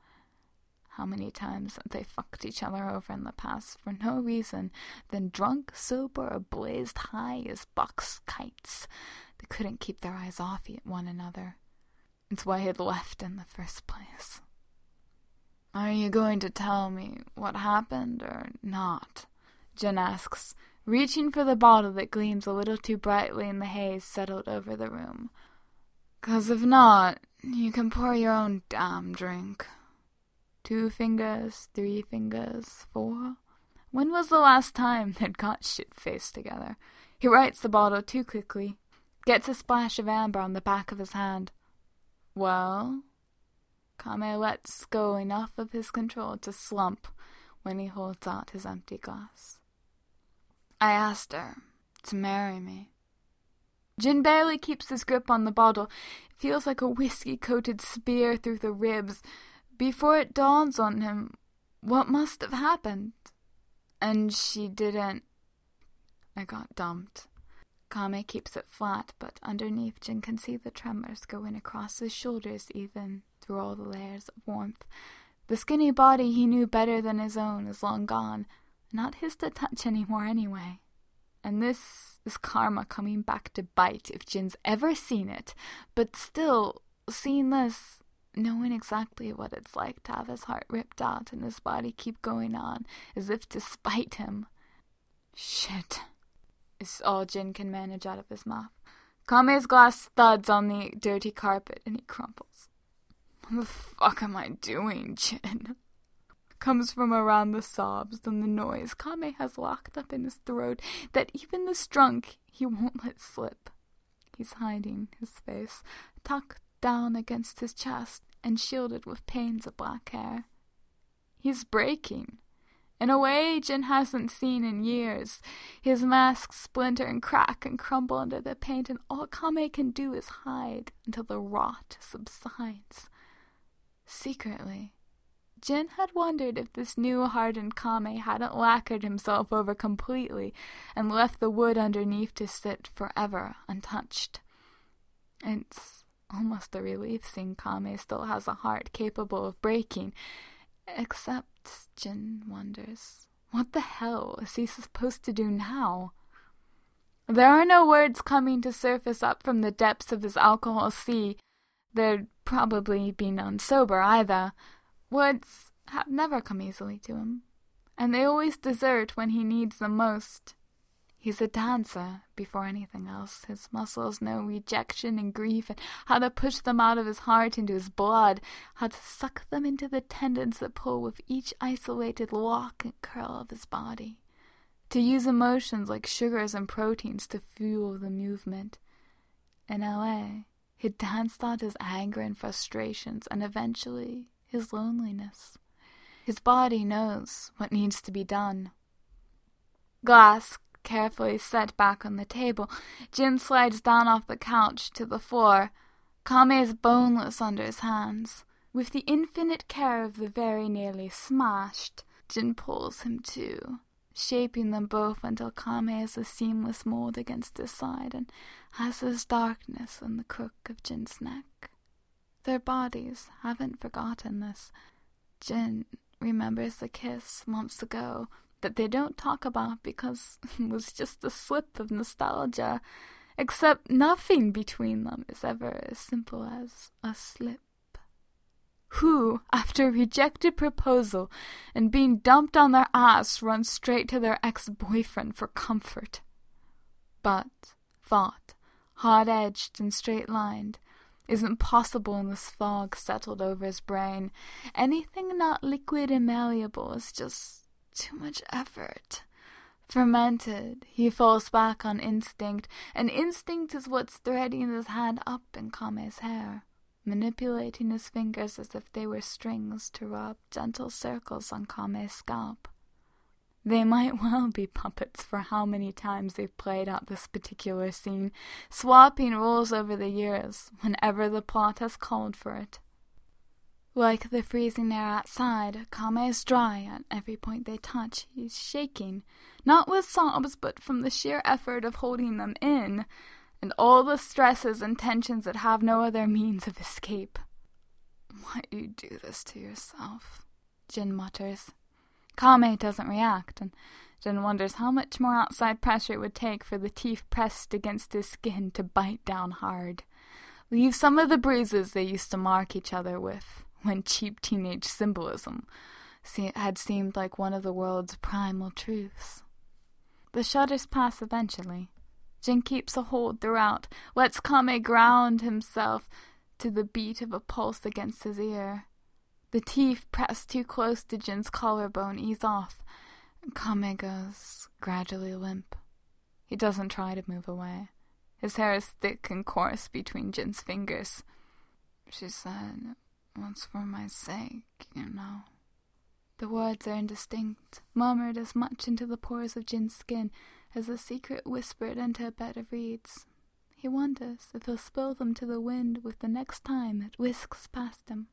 How many times have they fucked each other over in the past for no reason, then drunk, sober, or blazed high as box kites? They couldn't keep their eyes off one another. It's why he'd left in the first place. Are you going to tell me what happened or not? Jin asks, reaching for the bottle that gleams a little too brightly in the haze settled over the room. 'Cause if not, you can pour your own damn drink. Two fingers, three fingers, four. When was the last time they'd got shit-faced together? He rights the bottle too quickly, gets a splash of amber on the back of his hand. Well? Kame lets go enough of his control to slump when he holds out his empty glass. I asked her to marry me. Jin barely keeps his grip on the bottle. It feels like a whiskey-coated spear through the ribs, before it dawns on him what must have happened. And she didn't. I got dumped. Kame keeps it flat, but underneath Jin can see the tremors going across his shoulders even through all the layers of warmth. The skinny body he knew better than his own is long gone, not his to touch anymore anyway. And this is karma coming back to bite if Jin's ever seen it, but still, seeing this, knowing exactly what it's like to have his heart ripped out and his body keep going on, as if to spite him. Shit, is all Jin can manage out of his mouth. Kame's glass thuds on the dirty carpet, and he crumples. What the fuck am I doing, Jin? Comes from around the sobs and the noise Kame has locked up in his throat that even this drunk he won't let slip. He's hiding his face, tucked down against his chest and shielded with panes of black hair. He's breaking. In a way Jin hasn't seen in years. His masks splinter and crack and crumble under the paint, and all Kame can do is hide until the rot subsides. Secretly, Jin had wondered if this new hardened Kame hadn't lacquered himself over completely and left the wood underneath to sit forever untouched. It's almost a relief seeing Kame still has a heart capable of breaking, except, Jin wonders, what the hell is he supposed to do now? There are no words coming to surface up from the depths of his alcohol sea. There'd probably be none sober either. Words have never come easily to him, and they always desert when he needs them most. He's a dancer before anything else. His muscles know rejection and grief and how to push them out of his heart into his blood, how to suck them into the tendons that pull with each isolated lock and curl of his body, to use emotions like sugars and proteins to fuel the movement. In L A, he danced out his anger and frustrations and eventually his loneliness. His body knows what needs to be done. Glass carefully set back on the table, Jin slides down off the couch to the floor. Kame is boneless under his hands. With the infinite care of the very nearly smashed, Jin pulls him too, shaping them both until Kame is a seamless mold against his side and has his darkness in the crook of Jin's neck. Their bodies haven't forgotten this. Jin remembers the kiss months ago that they don't talk about because it was just a slip of nostalgia, except nothing between them is ever as simple as a slip. Who, after a rejected proposal and being dumped on their ass, run straight to their ex-boyfriend for comfort? But thought, hard-edged and straight-lined, isn't possible in this fog settled over his brain. Anything not liquid and malleable is just too much effort. Fermented, he falls back on instinct, and instinct is what's threading his hand up in Kame's hair, manipulating his fingers as if they were strings to rub gentle circles on Kame's scalp. They might well be puppets for how many times they've played out this particular scene, swapping roles over the years whenever the plot has called for it. Like the freezing air outside, Kame is dry at every point they touch. He's shaking, not with sobs, but from the sheer effort of holding them in, and all the stresses and tensions that have no other means of escape. "Why do you do this to yourself?" Jin mutters. Kame doesn't react, and Jin wonders how much more outside pressure it would take for the teeth pressed against his skin to bite down hard. Leave some of the bruises they used to mark each other with, when cheap teenage symbolism had seemed like one of the world's primal truths. The shudders pass eventually. Jin keeps a hold throughout, lets Kame ground himself to the beat of a pulse against his ear. The teeth pressed too close to Jin's collarbone ease off, and Kame goes gradually limp. He doesn't try to move away. His hair is thick and coarse between Jin's fingers. She said, "What's for my sake, you know." The words are indistinct, murmured as much into the pores of Jin's skin as a secret whispered into a bed of reeds. He wonders if he'll spill them to the wind with the next time it whisks past him.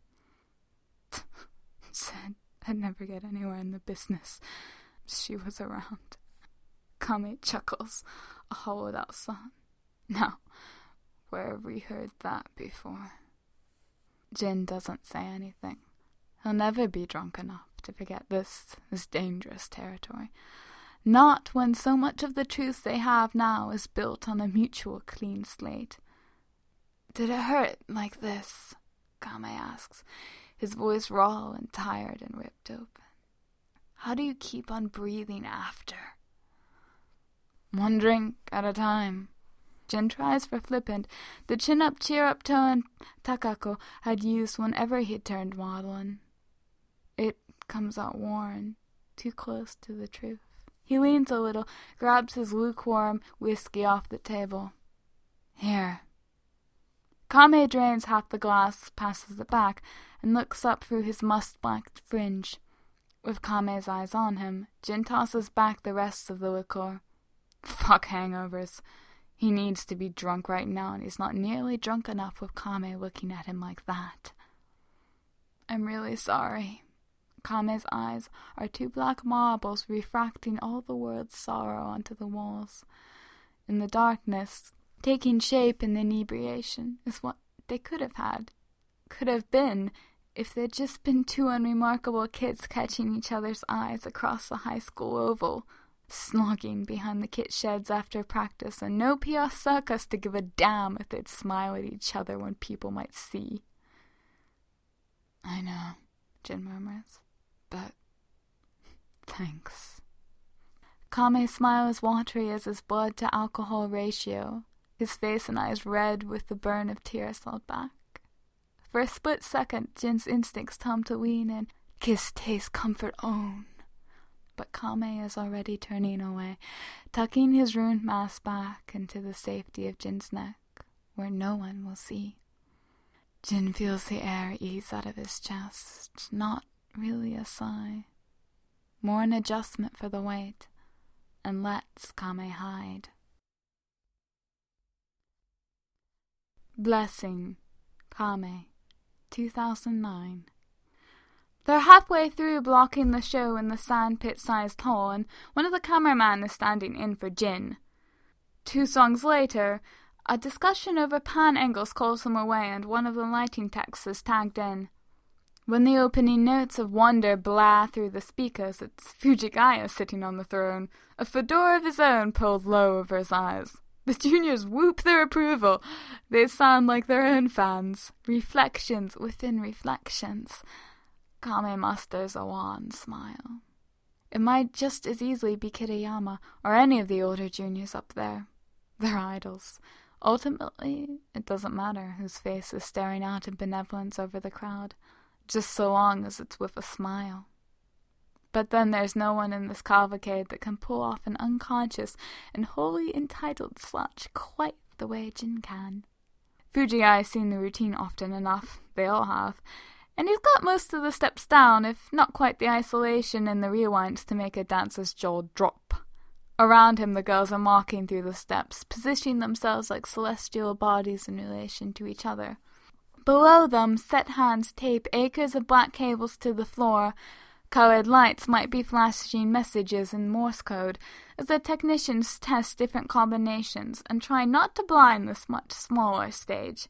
Said I'd never get anywhere in the business. She was around. Kame chuckles, a hollowed-out sound. Now, where have we heard that before? Jin doesn't say anything. He'll never be drunk enough to forget this is dangerous territory. Not when so much of the truth they have now is built on a mutual clean slate. "Did it hurt like this?" Kame asks, his voice raw and tired and ripped open. "How do you keep on breathing after?" "One drink at a time." Jin tries for flippant, the chin-up, cheer-up tone Takako had used whenever he turned maudlin. It comes out worn, too close to the truth. He leans a little, grabs his lukewarm whiskey off the table. "Here." Kame drains half the glass, passes it back, and looks up through his musk-black fringe. With Kame's eyes on him, Jin tosses back the rest of the liqueur. Fuck hangovers. He needs to be drunk right now, and he's not nearly drunk enough with Kame looking at him like that. "I'm really sorry." Kame's eyes are two black marbles refracting all the world's sorrow onto the walls. In the darkness, taking shape in the inebriation, is what they could have had, could have been, if they'd just been two unremarkable kids catching each other's eyes across the high school oval, slogging behind the kit sheds after practice, and no P R circus to give a damn if they'd smile at each other when people might see. "I know," Jin murmurs, "but thanks." Kame's smile is watery as his blood-to-alcohol ratio, his face and eyes red with the burn of tears held back. For a split second, Jin's instincts tell him to lean in, kiss, taste, comfort, own. But Kame is already turning away, tucking his ruined mask back into the safety of Jin's neck, where no one will see. Jin feels the air ease out of his chest, not really a sigh, more an adjustment for the weight, and lets Kame hide. Blessing, Kame, two thousand nine. They're halfway through blocking the show in the sandpit-sized hall, and one of the cameramen is standing in for Jin. Two songs later, a discussion over pan angles calls him away, and one of the lighting techs is tagged in. When the opening notes of Wonder blare through the speakers, it's Fujigaya sitting on the throne, a fedora of his own pulled low over his eyes. The juniors whoop their approval. They sound like their own fans. Reflections within reflections. Kame musters a wan smile. It might just as easily be Kitayama or any of the older juniors up there. They're idols. Ultimately, it doesn't matter whose face is staring out in benevolence over the crowd, just so long as it's with a smile. But then there's no one in this cavalcade that can pull off an unconscious and wholly entitled slouch quite the way Jin can. Fujigaya has seen the routine often enough, they all have, and he's got most of the steps down, if not quite the isolation and the rewinds to make a dancer's jaw drop. Around him the girls are walking through the steps, positioning themselves like celestial bodies in relation to each other. Below them, set hands tape acres of black cables to the floor. Colored lights might be flashing messages in Morse code as the technicians test different combinations and try not to blind this much smaller stage.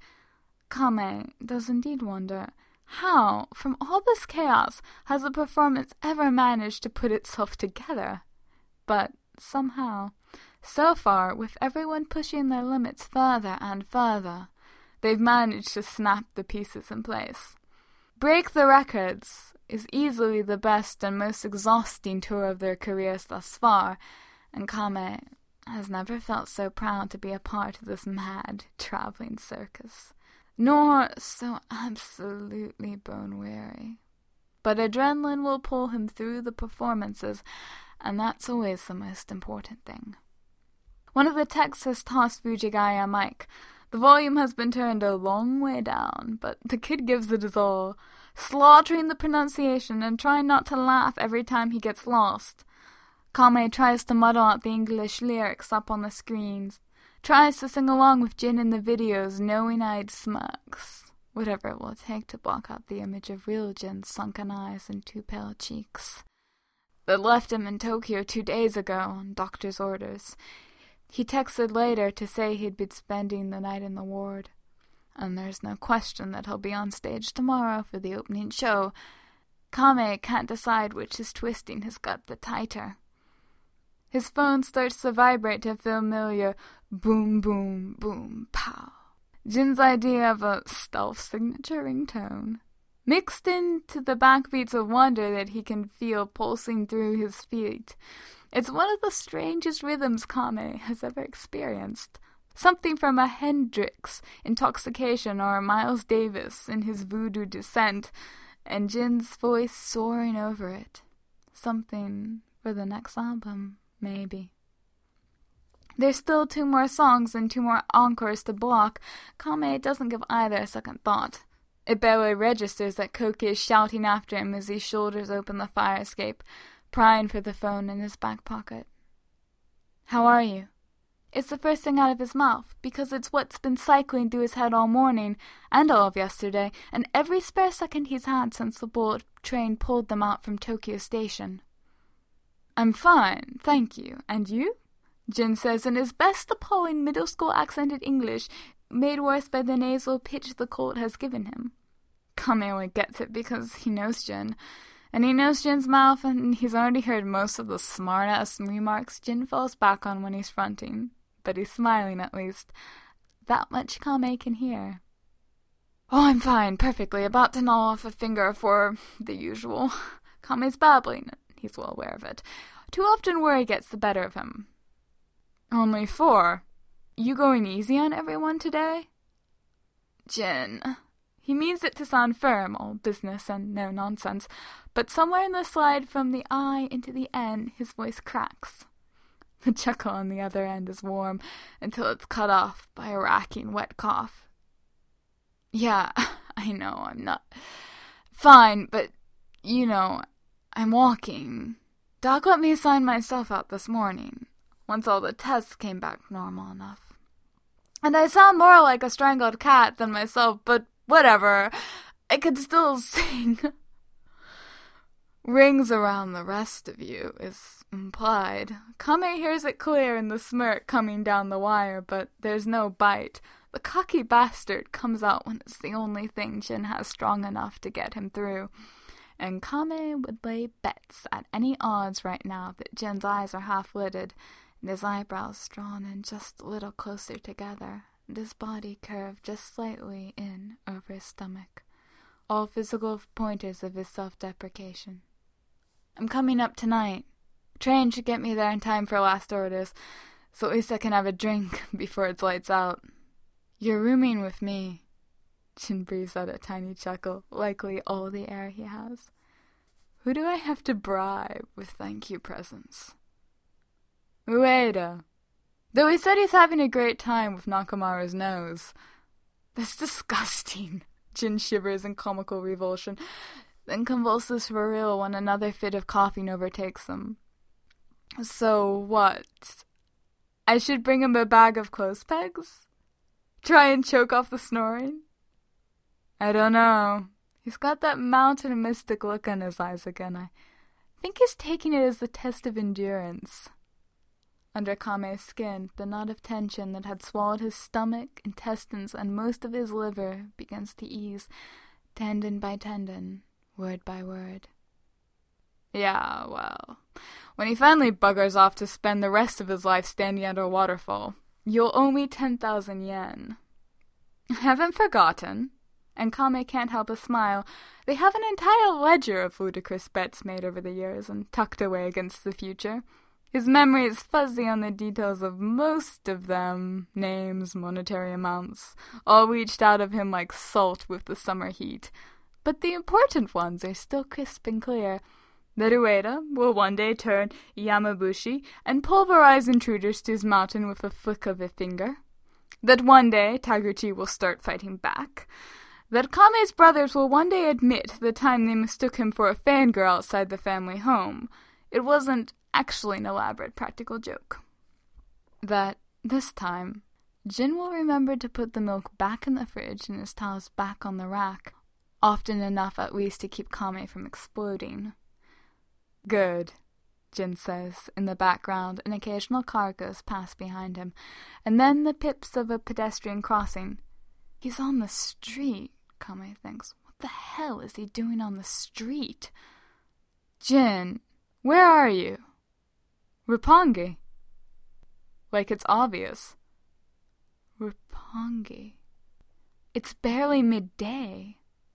Kame does indeed wonder, how, from all this chaos, has the performance ever managed to put itself together? But somehow, so far, with everyone pushing their limits further and further, they've managed to snap the pieces in place. Break the Records is easily the best and most exhausting tour of their careers thus far, and Kame has never felt so proud to be a part of this mad, traveling circus, nor so absolutely bone-weary. But adrenaline will pull him through the performances, and that's always the most important thing. One of the techs has tossed Fujigaya a mic. The volume has been turned a long way down, but the kid gives it his all, slaughtering the pronunciation and trying not to laugh every time he gets lost. Kame tries to muddle out the English lyrics up on the screens, tries to sing along with Jin in the videos, knowing-eyed smirks, whatever it will take to block out the image of real Jin's sunken eyes and two pale cheeks. They left him in Tokyo two days ago on doctor's orders. He texted later to say he'd been spending the night in the ward, and there's no question that he'll be on stage tomorrow for the opening show. Kame can't decide which is twisting his gut the tighter. His phone starts to vibrate to a familiar boom, boom, boom, pow. Jin's idea of a stealth signature ringtone, mixed into the backbeats of wonder that he can feel pulsing through his feet. It's one of the strangest rhythms Kame has ever experienced. Something from a Hendrix intoxication or a Miles Davis in his voodoo descent, and Jin's voice soaring over it. Something for the next album, maybe. There's still two more songs and two more encores to block. Kame doesn't give either a second thought. It barely registers that Koki is shouting after him as he shoulders open the fire escape, prying for the phone in his back pocket. "How are you?" It's the first thing out of his mouth, because it's what's been cycling through his head all morning, and all of yesterday, and every spare second he's had since the bullet train pulled them out from Tokyo Station. "I'm fine, thank you. And you?" Jin says in his best appalling middle school accented English, made worse by the nasal pitch the cold has given him. Kame only gets it because he knows Jin. And he knows Jin's mouth, and he's already heard most of the smart-ass remarks Jin falls back on when he's fronting. But he's smiling, at least. That much Kame can hear. "Oh, I'm fine, perfectly. About to gnaw off a finger for the usual." Kame's babbling. He's well aware of it. Too often worry gets the better of him. Only four? You going easy on everyone today? Jin. He means it to sound firm, all business and no nonsense, but somewhere in the slide from the I into the N, his voice cracks. The chuckle on the other end is warm until it's cut off by a racking wet cough. Yeah, I know, I'm not fine, but, you know, I'm walking. Doc let me sign myself out this morning, once all the tests came back normal enough. And I sound more like a strangled cat than myself, but whatever, I could still sing. Rings around the rest of you is implied. Kame hears it clear in the smirk coming down the wire, but there's no bite. The cocky bastard comes out when it's the only thing Jin has strong enough to get him through. And Kame would lay bets at any odds right now that Jin's eyes are half-lidded, and his eyebrows drawn in just a little closer together, and his body curved just slightly in over his stomach. All physical pointers of his self-deprecation. I'm coming up tonight. Train should get me there in time for last orders, so at least I can have a drink before it's lights out. You're rooming with me. Jin breathes out a tiny chuckle, likely all the air he has. Who do I have to bribe with thank you presents? Ueda. Though he said he's having a great time with Nakamaru's nose. That's disgusting. Jin shivers in comical revulsion, then convulses for real when another fit of coughing overtakes him. So what? I should bring him a bag of clothes pegs? Try and choke off the snoring? I don't know. He's got that mountain mystic look in his eyes again. I think he's taking it as the test of endurance. Under Kame's skin, the knot of tension that had swallowed his stomach, intestines, and most of his liver begins to ease, tendon by tendon, word by word. Yeah, well, when he finally buggers off to spend the rest of his life standing under a waterfall, you'll owe me ten thousand yen. I haven't forgotten. And Kame can't help a smile. They have an entire ledger of ludicrous bets made over the years and tucked away against the future. His memory is fuzzy on the details of most of them, names, monetary amounts, all reached out of him like salt with the summer heat. But the important ones are still crisp and clear. That Ueda will one day turn Yamabushi and pulverize intruders to his mountain with a flick of a finger. That one day Taguchi will start fighting back. That Kame's brothers will one day admit the time they mistook him for a fangirl outside the family home. It wasn't actually an elaborate practical joke. That, this time, Jin will remember to put the milk back in the fridge and his towels back on the rack, often enough at least to keep Kame from exploding. Good, Jin says. In the background, an occasional car goes past behind him, and then the pips of a pedestrian crossing. He's on the street, Kame thinks. What the hell is he doing on the street? Jin, where are you? Roppongi. Like it's obvious. Roppongi. It's barely midday.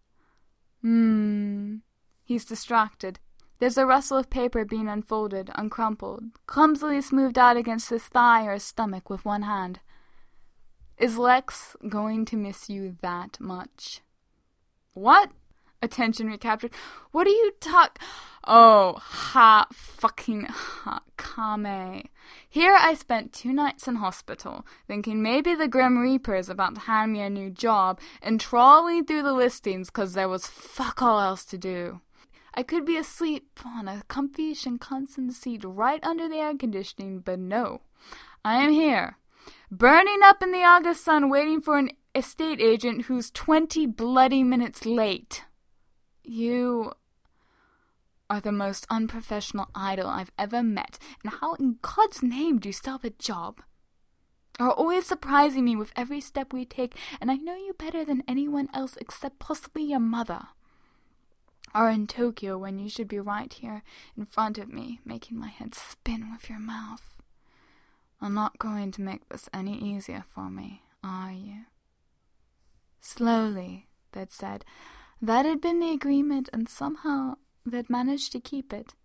Hmm. He's distracted. There's a rustle of paper being unfolded, uncrumpled, clumsily smoothed out against his thigh or his stomach with one hand. Is Lex going to miss you that much? What? Attention recaptured. What are you talk... Oh, ha, fucking ha, Kame. Here I spent two nights in hospital, thinking maybe the Grim Reaper is about to hand me a new job, and trawling through the listings because there was fuck all else to do. I could be asleep on a comfy Shinkansen seat right under the air conditioning, but no. I am here, burning up in the August sun, waiting for an estate agent who's twenty bloody minutes late. You are the most unprofessional idol I've ever met, and how in God's name do you still have a job? You're always surprising me with every step we take, and I know you better than anyone else except possibly your mother. Are in Tokyo when you should be right here in front of me, making my head spin with your mouth. I'm not going to make this any easier for me, are you? Slowly, they'd said. That had been the agreement, and somehow they'd managed to keep it.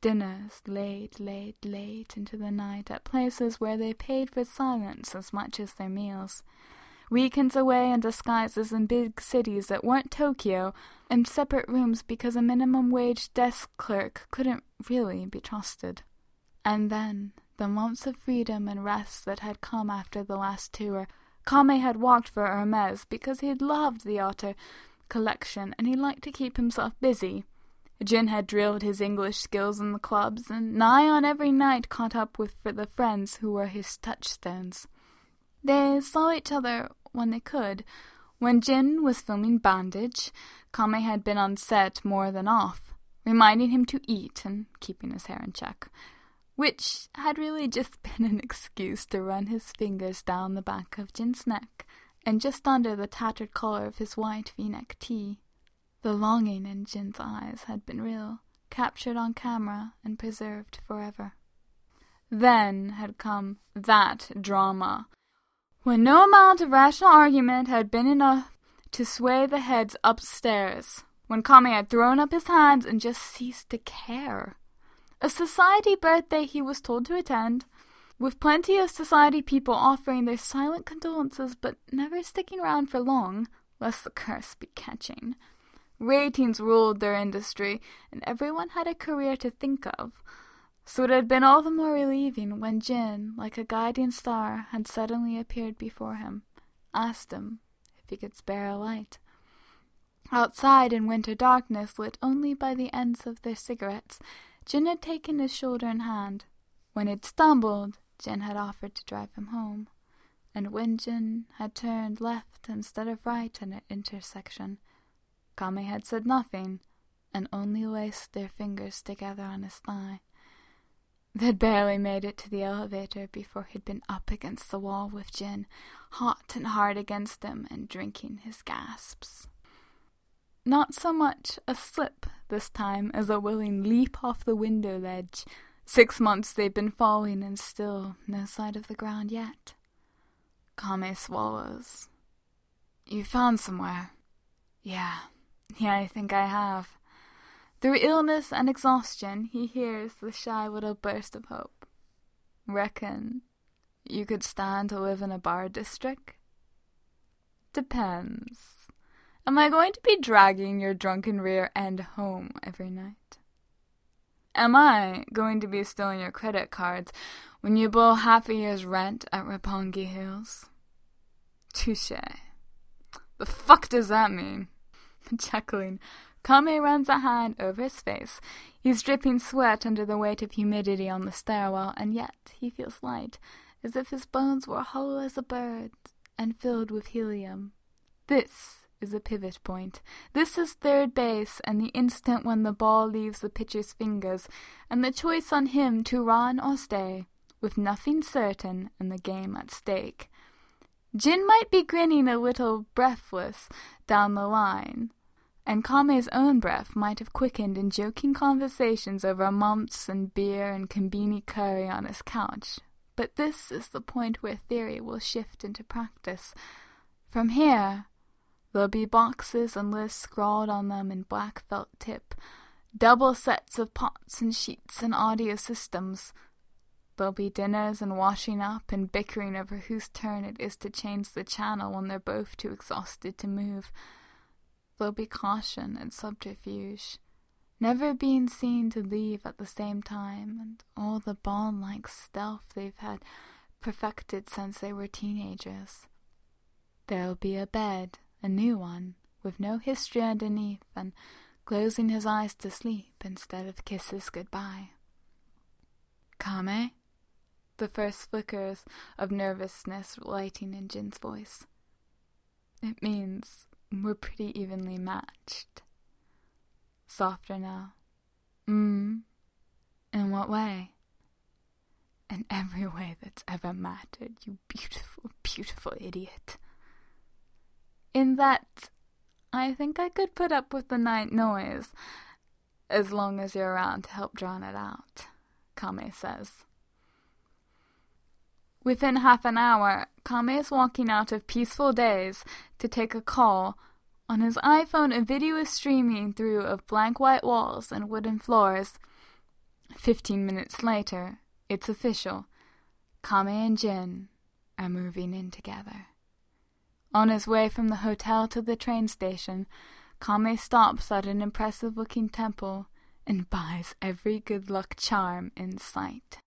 dinners late, late, late into the night at places where they paid for silence as much as their meals. Weekends away in disguises in big cities that weren't Tokyo, and separate rooms because a minimum wage desk clerk couldn't really be trusted. And then, the months of freedom and rest that had come after the last tour. Kame had walked for Hermes because he loved the auto collection and he liked to keep himself busy. Jin had drilled his English skills in the clubs, and nigh on every night caught up with for the friends who were his touchstones. They saw each other when they could. When Jin was filming Bandage, Kame had been on set more than off, reminding him to eat and keeping his hair in check, which had really just been an excuse to run his fingers down the back of Jin's neck and just under the tattered collar of his white V-neck tee. The longing in Jin's eyes had been real, captured on camera and preserved forever. Then had come that drama, when no amount of rational argument had been enough to sway the heads upstairs, when Kame had thrown up his hands and just ceased to care. A society birthday he was told to attend, with plenty of society people offering their silent condolences but never sticking around for long, lest the curse be catching. Ratings ruled their industry, and everyone had a career to think of, so it had been all the more relieving when Jin, like a guiding star, had suddenly appeared before him, asked him if he could spare a light. Outside in winter darkness, lit only by the ends of their cigarettes, Jin had taken his shoulder in hand. When he'd stumbled, Jin had offered to drive him home, and when Jin had turned left instead of right at an intersection, Kame had said nothing, and only laced their fingers together on his thigh. They'd barely made it to the elevator before he'd been up against the wall with Jin, hot and hard against him and drinking his gasps. Not so much a slip this time as a willing leap off the window ledge. Six months they'd been falling and still no sight of the ground yet. Kame swallows. You found somewhere? Yeah. Yeah, I think I have. Through illness and exhaustion, he hears the shy little burst of hope. Reckon you could stand to live in a bar district? Depends. Am I going to be dragging your drunken rear end home every night? Am I going to be stealing your credit cards when you blow half a year's rent at Roppongi Hills? Touché. The fuck does that mean? Chuckling, Kame runs a hand over his face. He's dripping sweat under the weight of humidity on the stairwell, and yet he feels light, as if his bones were hollow as a bird's and filled with helium. This is a pivot point. This is third base, and the instant when the ball leaves the pitcher's fingers, and the choice on him to run or stay, with nothing certain and the game at stake. Jin might be grinning a little breathless down the line, and Kame's own breath might have quickened in joking conversations over mumps and beer and kombini curry on his couch. But this is the point where theory will shift into practice. From here, there'll be boxes and lists scrawled on them in black felt tip, double sets of pots and sheets and audio systems. There'll be dinners and washing up and bickering over whose turn it is to change the channel when they're both too exhausted to move. There'll be caution and subterfuge, never being seen to leave at the same time, and all the Bond-like stealth they've had perfected since they were teenagers. There'll be a bed, a new one, with no history underneath, and closing his eyes to sleep instead of kisses goodbye. Kame? The first flickers of nervousness lighting in Jin's voice. It means we're pretty evenly matched. Softer now. Mm. In what way? In every way that's ever mattered, you beautiful, beautiful idiot. In that, I think I could put up with the night noise, as long as you're around to help drown it out, Kame says. Within half an hour, Kame is walking out of Peaceful Days to take a call. On his iPhone, a video is streaming through of blank white walls and wooden floors. Fifteen minutes later, it's official. Kame and Jin are moving in together. On his way from the hotel to the train station, Kame stops at an impressive-looking temple and buys every good luck charm in sight.